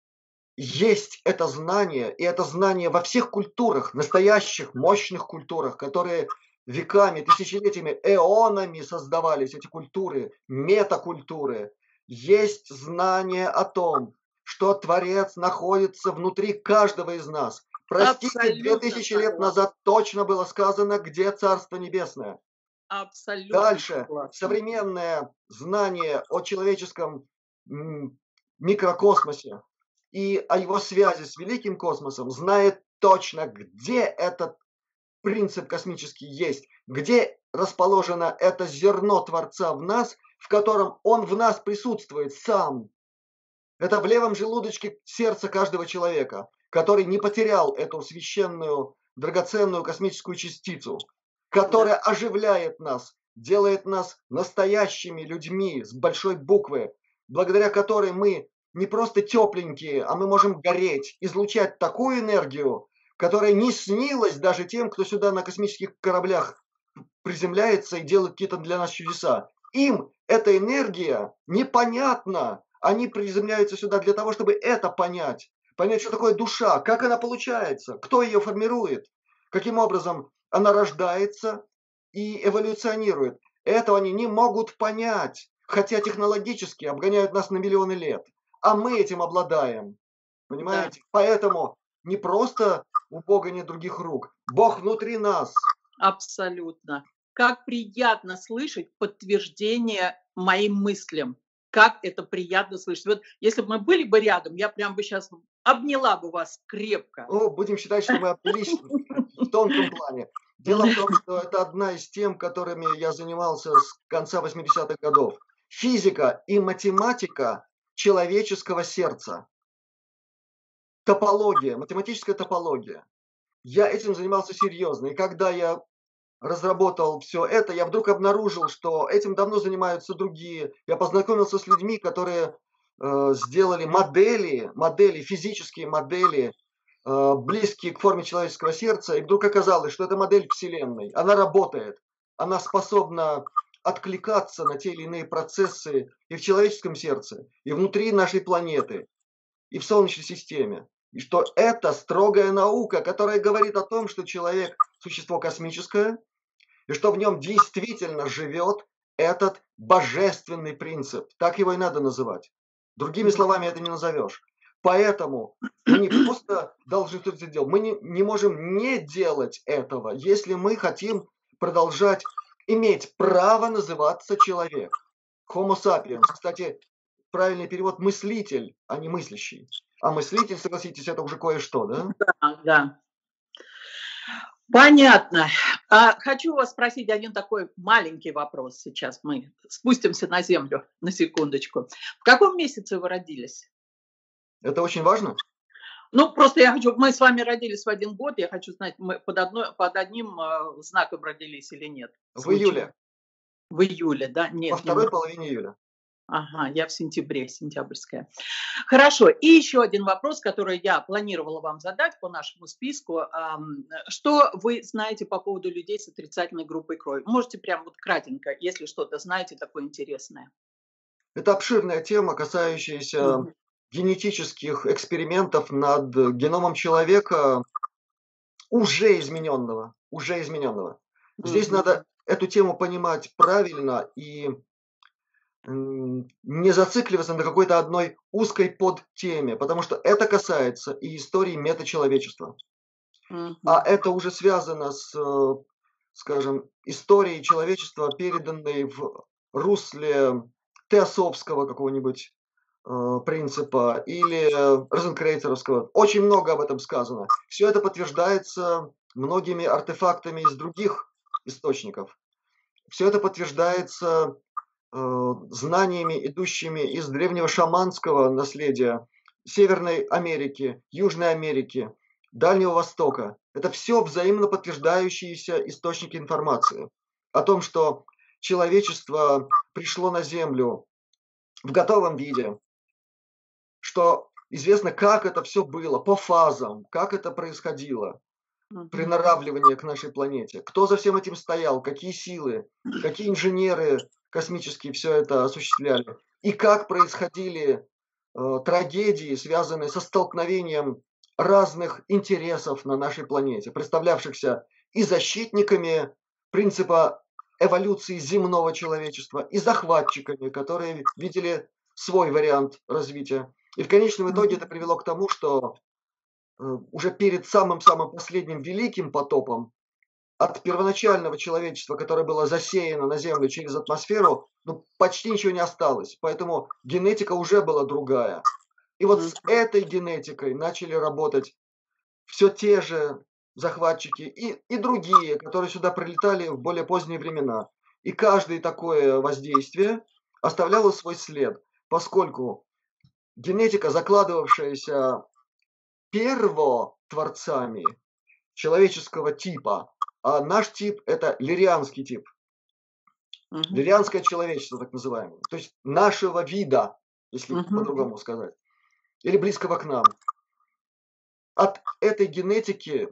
есть это знание, и это знание во всех культурах, настоящих, мощных культурах, которые веками, тысячелетиями, эонами создавались, эти культуры, метакультуры. Есть знание о том, что Творец находится внутри каждого из нас. Простите, две Абсолютно тысячи лет согласна. назад точно было сказано, где Царство Небесное. Абсолютно Дальше согласна. современное знание о человеческом м, микрокосмосе и о его связи с великим космосом знает точно, где этот принцип космический есть, где расположено это зерно Творца в нас, в котором он в нас присутствует сам. Это в левом желудочке сердца каждого человека, который не потерял эту священную, драгоценную космическую частицу, Да, которая оживляет нас, делает нас настоящими людьми с большой буквы, благодаря которой мы не просто тепленькие, а мы можем гореть, излучать такую энергию, которая не снилась даже тем, кто сюда на космических кораблях приземляется и делает какие-то для нас чудеса. Им эта энергия непонятна. Они приземляются сюда для того, чтобы это понять. Понять, что такое душа, как она получается, кто ее формирует, каким образом она рождается и эволюционирует. Этого они не могут понять, хотя технологически обгоняют нас на миллионы лет. А мы этим обладаем. да, Понимаете? Поэтому не просто у Бога нет других рук. Бог внутри нас. абсолютно. Как приятно слышать подтверждение моим мыслям. Как это приятно слышать. Вот если бы мы были бы рядом, я прям бы сейчас обняла бы вас крепко. Ну, будем считать, что мы обнялись в тонком плане. Дело в том, что это одна из тем, которыми я занимался с конца восьмидесятых годов. Физика и математика человеческого сердца. Топология, математическая топология. Я этим занимался серьезно. И когда я разработал все это, я вдруг обнаружил, что этим давно занимаются другие. Я познакомился с людьми, которые э, сделали модели, модели, физические модели, э, близкие к форме человеческого сердца, и вдруг оказалось, что это модель Вселенной. Она работает, она способна откликаться на те или иные процессы и в человеческом сердце, и внутри нашей планеты, и в Солнечной системе. И что это строгая наука, которая говорит о том, что человек – существо космическое, и что в нем действительно живет этот божественный принцип. Так его и надо называть. Другими словами это не назовешь. Поэтому мы не просто должны что-то делать, мы не, не можем не делать этого, если мы хотим продолжать иметь право называться человек. Homo sapiens. Кстати, правильный перевод мыслитель, а не мыслящий. А мыслитель, согласитесь, это уже кое-что, да? Да, да. Понятно. А, хочу вас спросить один такой маленький вопрос. Сейчас мы спустимся на землю на секундочку. В каком месяце вы родились? Это очень важно. Ну, просто я хочу, мы с вами родились в один год, я хочу знать, мы под, одной, под одним э, знаком родились или нет, В июле. случайно. В июле, да? Во Нет, второй немного. половине июля. Ага, я в сентябре, сентябрьская. Хорошо. И еще один вопрос, который я планировала вам задать по нашему списку. Ам, э, что вы знаете по поводу людей с отрицательной группой крови? Можете прям вот кратенько, если что-то знаете такое интересное. Это обширная тема, касающаяся Мгм. генетических экспериментов над геномом человека, уже измененного, уже измененного. Здесь Мгм. надо эту тему понимать правильно и м, не зацикливаться на какой-то одной узкой подтеме, потому что это касается и истории метачеловечества. А Мгм. это уже связано с, э, скажем, историей человечества, переданной в русле теософского какого-нибудь э, принципа или э, розенкрейцеровского. Очень много об этом сказано. Все это подтверждается многими артефактами из других источников. Все это подтверждается э, знаниями, идущими из древнего шаманского наследия Северной Америки, Южной Америки, Дальнего Востока. Это все взаимно подтверждающиеся источники информации о том, что человечество пришло на Землю в готовом виде, что известно, как это все было, по фазам, как это происходило, Мгм. приноравливание к нашей планете. Кто за всем этим стоял, какие силы, какие инженеры космические все это осуществляли, и как происходили э, трагедии, связанные со столкновением разных интересов на нашей планете, представлявшихся и защитниками принципа эволюции земного человечества, и захватчиками, которые видели свой вариант развития. И в конечном итоге это Мгм. привело к тому, что э, уже перед самым-самым последним великим потопом от первоначального человечества, которое было засеяно на Землю через атмосферу, ну, почти ничего не осталось. Поэтому генетика уже была другая. И вот с Мгм. этой генетикой начали работать все те же захватчики и, и другие, которые сюда прилетали в более поздние времена. И каждое такое воздействие оставляло свой след, поскольку генетика, закладывавшаяся первотворцами человеческого типа, а наш тип – это лирианский тип, Мгм. лирианское человечество так называемое, то есть нашего вида, если Мгм. по-другому сказать, или близкого к нам. От этой генетики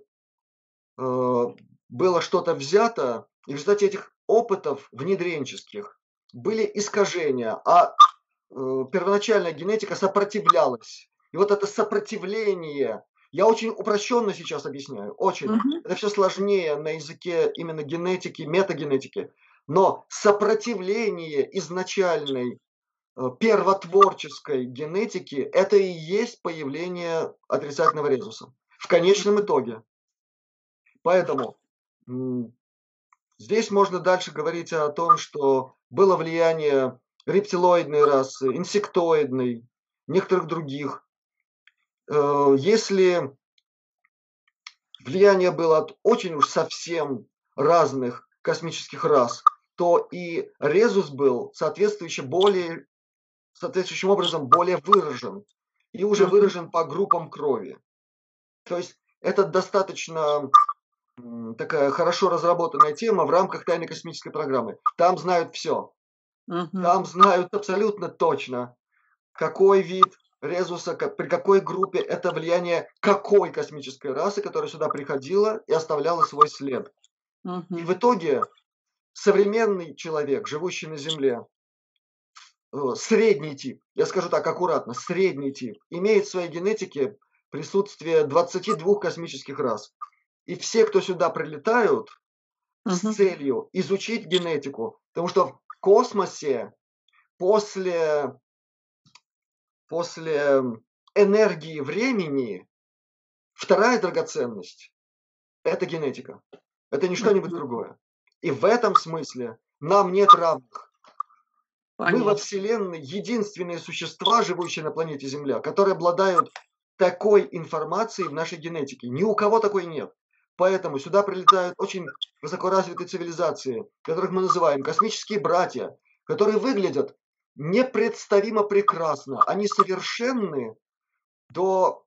э, было что-то взято, и в результате этих опытов внедренческих были искажения, а э, первоначальная генетика сопротивлялась. И вот это сопротивление, я очень упрощенно сейчас объясняю, очень. Мгм. Это все сложнее на языке именно генетики, метагенетики. Но сопротивление изначальной э, первотворческой генетики – это и есть появление отрицательного резуса. В конечном итоге. Поэтому м, здесь можно дальше говорить о том, что было влияние рептилоидной расы, инсектоидной, некоторых других. Э, Если влияние было от очень уж совсем разных космических рас, то и резус был соответствующе более, соответствующим образом более выражен и уже Мгм. выражен по группам крови. То есть это достаточно м, такая хорошо разработанная тема в рамках тайной космической программы. Там знают все. Мгм. Там знают абсолютно точно, какой вид резуса, как, при какой группе это влияние какой космической расы, которая сюда приходила и оставляла свой след. И Мгм. в итоге современный человек, живущий на Земле, э, средний тип, я скажу так аккуратно, средний тип, имеет в своей генетике присутствие двадцати двух космических рас. И все, кто сюда прилетают с Мгм. целью изучить генетику, потому что в космосе после после энергии времени вторая драгоценность – это генетика. Это не что-нибудь Мгм. другое. И в этом смысле нам нет равных. Мы во Понятно. Вселенной единственные существа, живущие на планете Земля, которые обладают такой информацией в нашей генетике. Ни у кого такой нет. Поэтому сюда прилетают очень высокоразвитые цивилизации, которых мы называем космические братья, которые выглядят непредставимо прекрасно. Они совершенны до,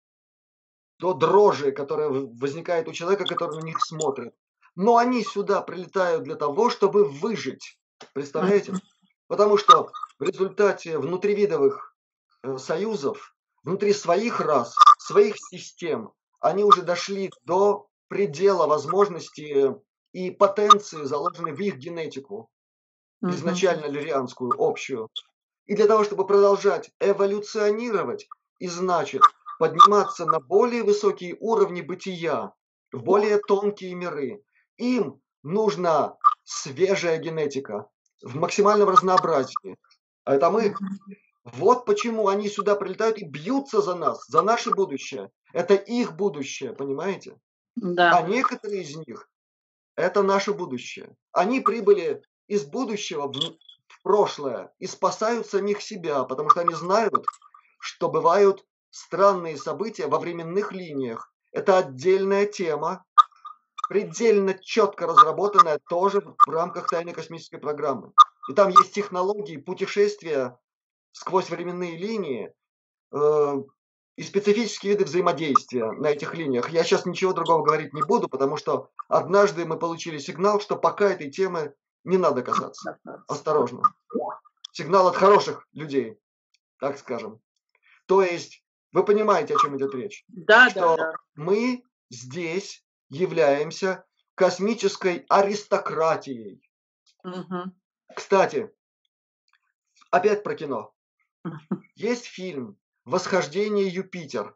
до дрожи, которая возникает у человека, который на них смотрит. Но они сюда прилетают для того, чтобы выжить. Представляете? Потому что в результате внутривидовых э, союзов, внутри своих рас, своих систем, они уже дошли до предела возможностей и потенции, заложенной в их генетику, Мгм. изначально лирианскую, общую. И для того, чтобы продолжать эволюционировать и, значит, подниматься на более высокие уровни бытия, в более тонкие миры, им нужна свежая генетика в максимальном разнообразии. А это мы. Вот почему они сюда прилетают и бьются за нас, за наше будущее. Это их будущее, понимаете? А Да. некоторые из них– это наше будущее. Они прибыли из будущего в, в прошлое и спасают самих себя, потому что они знают, что бывают странные события во временных линиях. Это отдельная тема, предельно четко разработанная тоже в рамках тайной космической программы. И там есть технологии путешествия сквозь временные линии э, и специфические виды взаимодействия на этих линиях. Я сейчас ничего другого говорить не буду, потому что однажды мы получили сигнал, что пока этой темы не надо касаться. Осторожно. Сигнал от хороших людей, так скажем. То есть вы понимаете, о чем идет речь? Да, да, Что да. мы здесь являемся космической аристократией. Мгм. Кстати, опять про кино. Есть фильм «Восхождение Юпитер».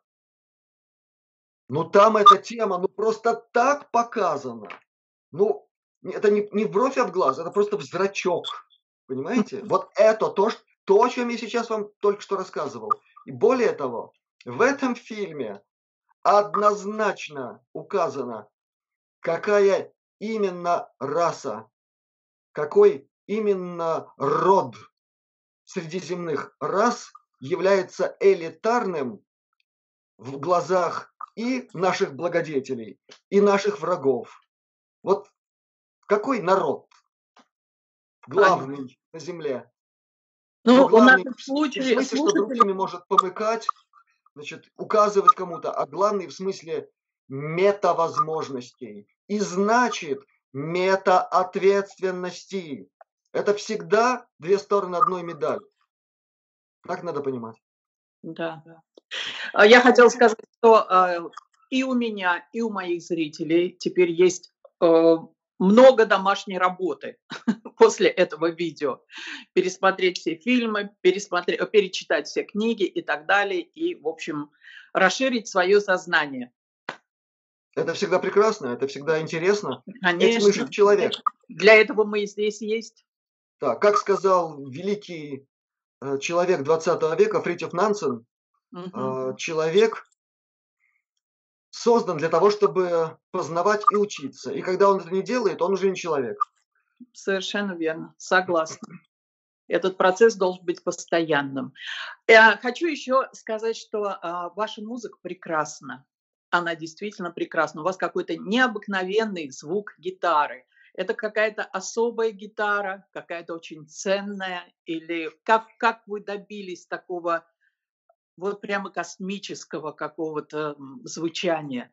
Ну там эта тема, ну просто так показана. Ну, это не, не в бровь, а в глаз, это просто в зрачок. Понимаете? Вот это то, ш- то, о чем я сейчас вам только что рассказывал. И более того, в этом фильме однозначно указано, какая именно раса, какой именно род среди земных рас является элитарным в глазах и наших благодетелей, и наших врагов. Вот какой народ Понятно. главный на земле? Ну, Но у главный наших не в случае, смысле, что слушателей, другими может помыкать, значит, указывать кому-то, а главный в смысле метавозможностей. И значит, метаответственности. Это всегда две стороны одной медали. Так надо понимать. да. А Я хотела сказать, что э, и у меня, и у моих зрителей теперь есть э, много домашней работы после этого видео. Пересмотреть все фильмы, пересмотреть, э, перечитать все книги и так далее. И, в общем, расширить свое сознание. Это всегда прекрасно, это всегда интересно. Этим и жив Конечно. человек. Для этого мы и здесь есть. Так, как сказал великий э, человек двадцатого века Фритьоф Нансен, Мгм. э, человек создан для того, чтобы познавать и учиться. И когда он это не делает, он уже не человек. Совершенно верно. Согласна. Этот процесс должен быть постоянным. Я хочу еще сказать, что а, ваша музыка прекрасна. Она действительно прекрасна. У вас какой-то необыкновенный звук гитары. Это какая-то особая гитара, какая-то очень ценная? Или как, как вы добились такого вот прямо космического какого-то м, звучания?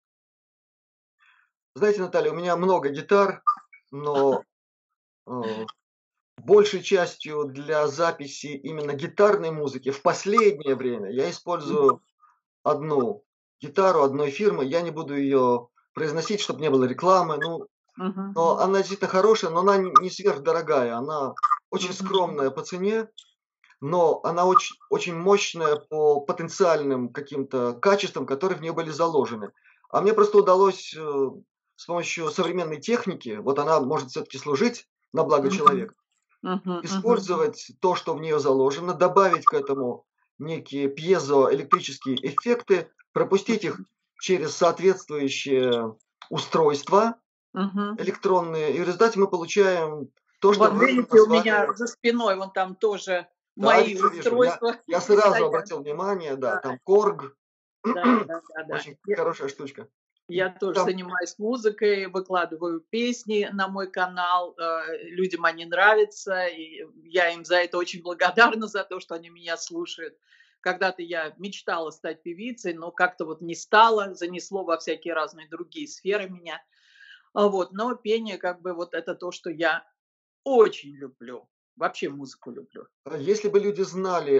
Знаете, Наталья, у меня много гитар, но э, большей частью для записи именно гитарной музыки в последнее время я использую одну гитару одной фирмы. Я не буду ее произносить, чтобы не было рекламы. Ну, Мгм. но она действительно хорошая, но она не сверхдорогая. Она очень Мгм. скромная по цене, но она очень, очень мощная по потенциальным каким-то качествам, которые в нее были заложены. А мне просто удалось э, с помощью современной техники, вот она может все-таки служить на благо Мгм. человека, Мгм. Мгм. использовать то, что в нее заложено, добавить к этому некие пьезоэлектрические эффекты, пропустить их через соответствующее устройства Мгм. электронные, и в результате мы получаем то, что Вот вы видите, у меня назвали. за спиной вон там тоже Да, мои вижу, вижу. Я, устройства я сразу стоят. обратил внимание, да, Да, там Корг, да, да, да, да. очень Я, хорошая штучка. И я тоже там, занимаюсь музыкой, выкладываю песни на мой канал. э, Людям они нравятся, и я им за это очень благодарна, за то, что они меня слушают. Когда-то я мечтала стать певицей, но как-то вот не стала, занесло во всякие разные другие сферы меня. А Вот. Но пение как бы вот это то, что я очень люблю. Вообще музыку люблю. А если бы люди знали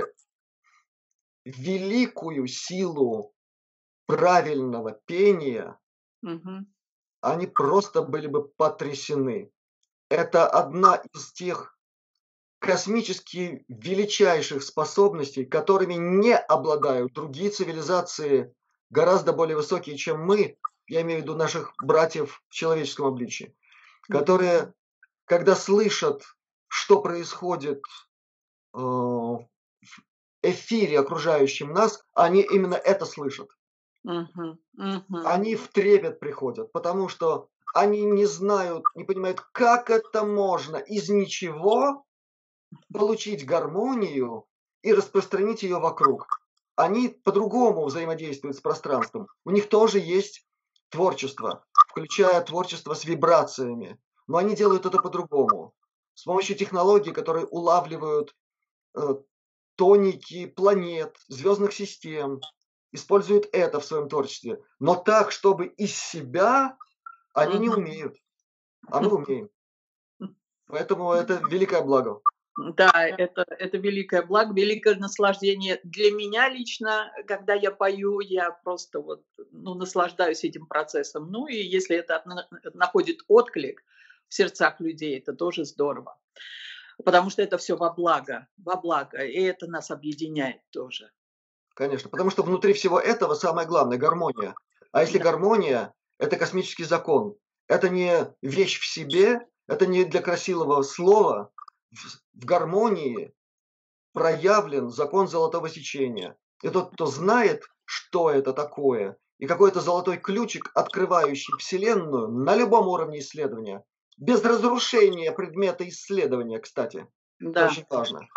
великую силу правильного пения, Мгм. они просто были бы потрясены. Это одна из тех космически величайших способностей, которыми не обладают другие цивилизации, гораздо более высокие, чем мы, я имею в виду наших братьев в человеческом обличии, Мгм. которые, когда слышат, что происходит э, в эфире, окружающем нас, они именно это слышат. Мгм. Мгм. Они в трепет приходят, потому что они не знают, не понимают, как это можно из ничего получить гармонию и распространить ее вокруг. Они по-другому взаимодействуют с пространством. У них тоже есть творчество, включая творчество с вибрациями, но они делают это по-другому. С помощью технологий, которые улавливают э, тоники планет, звездных систем, используют это в своем творчестве. Но так, чтобы из себя, они не Мгм. умеют, а мы умеем. Поэтому это великое благо. Да, это это великое благо, великое наслаждение. Для меня лично, когда я пою, я просто вот, ну, наслаждаюсь этим процессом. Ну и если это на находит отклик в сердцах людей, это тоже здорово. Потому что это все во благо, во благо, и это нас объединяет тоже. Конечно, потому что внутри всего этого самое главное – гармония. А если Да, гармония – это космический закон, это не вещь в себе, это не для красивого слова. В в гармонии проявлен закон золотого сечения. И тот, кто знает, что это такое, и какой-то золотой ключик, открывающий Вселенную на любом уровне исследования, без разрушения предмета исследования, кстати, это да, очень важно,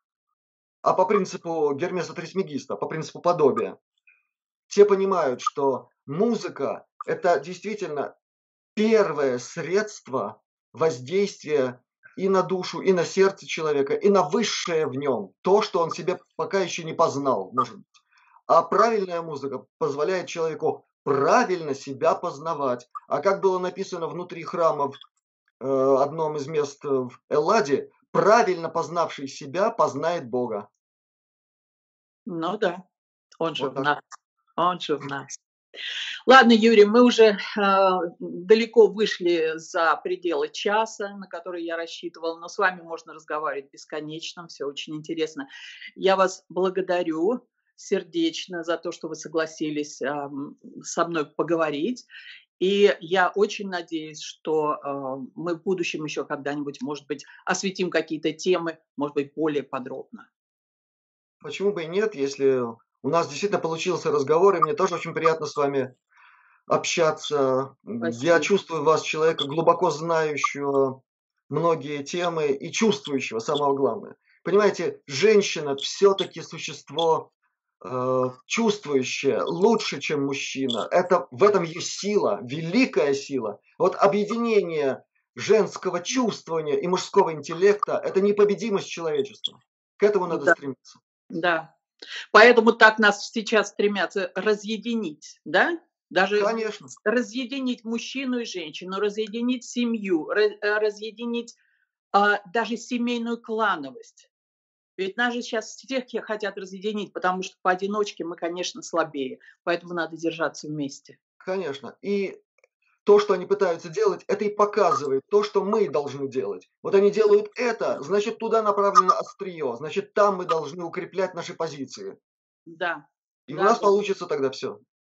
а по принципу Гермеса Трисмегиста, по принципу подобия. Все понимают, что музыка – это действительно первое средство воздействия и на душу, и на сердце человека, и на высшее в нем, то, что он себе пока еще не познал, может быть. А правильная музыка позволяет человеку правильно себя познавать. А как было написано внутри храма в э, одном из мест в Элладе, правильно познавший себя познает Бога. ну да, он же Вот в так. нас, он же в нас. Ладно, Юрий, мы уже, а, далеко вышли за пределы часа, на который я рассчитывала, но с вами можно разговаривать бесконечно, все очень интересно. Я вас благодарю сердечно за то, что вы согласились, ам, со мной поговорить. И я очень надеюсь, что, а, мы в будущем еще когда-нибудь, может быть, осветим какие-то темы, может быть, более подробно. Почему бы и нет, если у нас действительно получился разговор, и мне тоже очень приятно с вами общаться. Я Спасибо. чувствую вас, человека, глубоко знающего многие темы и чувствующего, самое главное. Понимаете, женщина все-таки существо э, чувствующее лучше, чем мужчина. Это, в этом есть сила, великая сила. Вот объединение женского чувствования и мужского интеллекта – это непобедимость человечества. К этому надо Да, стремиться. да. Поэтому так нас сейчас стремятся разъединить, да? Даже Конечно, разъединить мужчину и женщину, разъединить семью, ра- э, разъединить а, даже семейную клановость. Ведь нас же сейчас всех хотят разъединить, потому что поодиночке мы, конечно, слабее. Поэтому надо держаться вместе. конечно. И то, что они пытаются делать, это и показывает то, что мы должны делать. Вот они делают это, значит, туда направлено острие, значит, там мы должны укреплять наши позиции. Да, И у да, нас да. получится тогда все.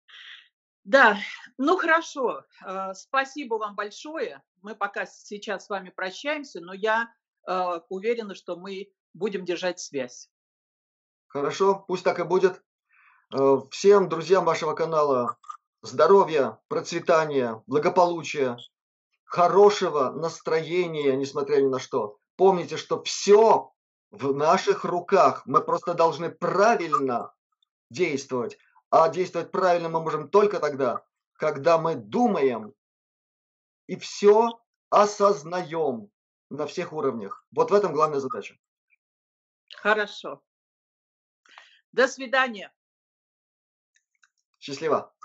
Да, ну хорошо. Э, Спасибо вам большое. Мы пока сейчас с вами прощаемся, но я э, уверена, что мы будем держать связь. Хорошо, пусть так и будет. Э, Всем друзьям вашего канала здоровья, процветания, благополучия, хорошего настроения, несмотря ни на что. Помните, что все в наших руках. Мы просто должны правильно действовать. А действовать правильно мы можем только тогда, когда мы думаем и все осознаем на всех уровнях. Вот в этом главная задача. Хорошо. До свидания. Счастливо!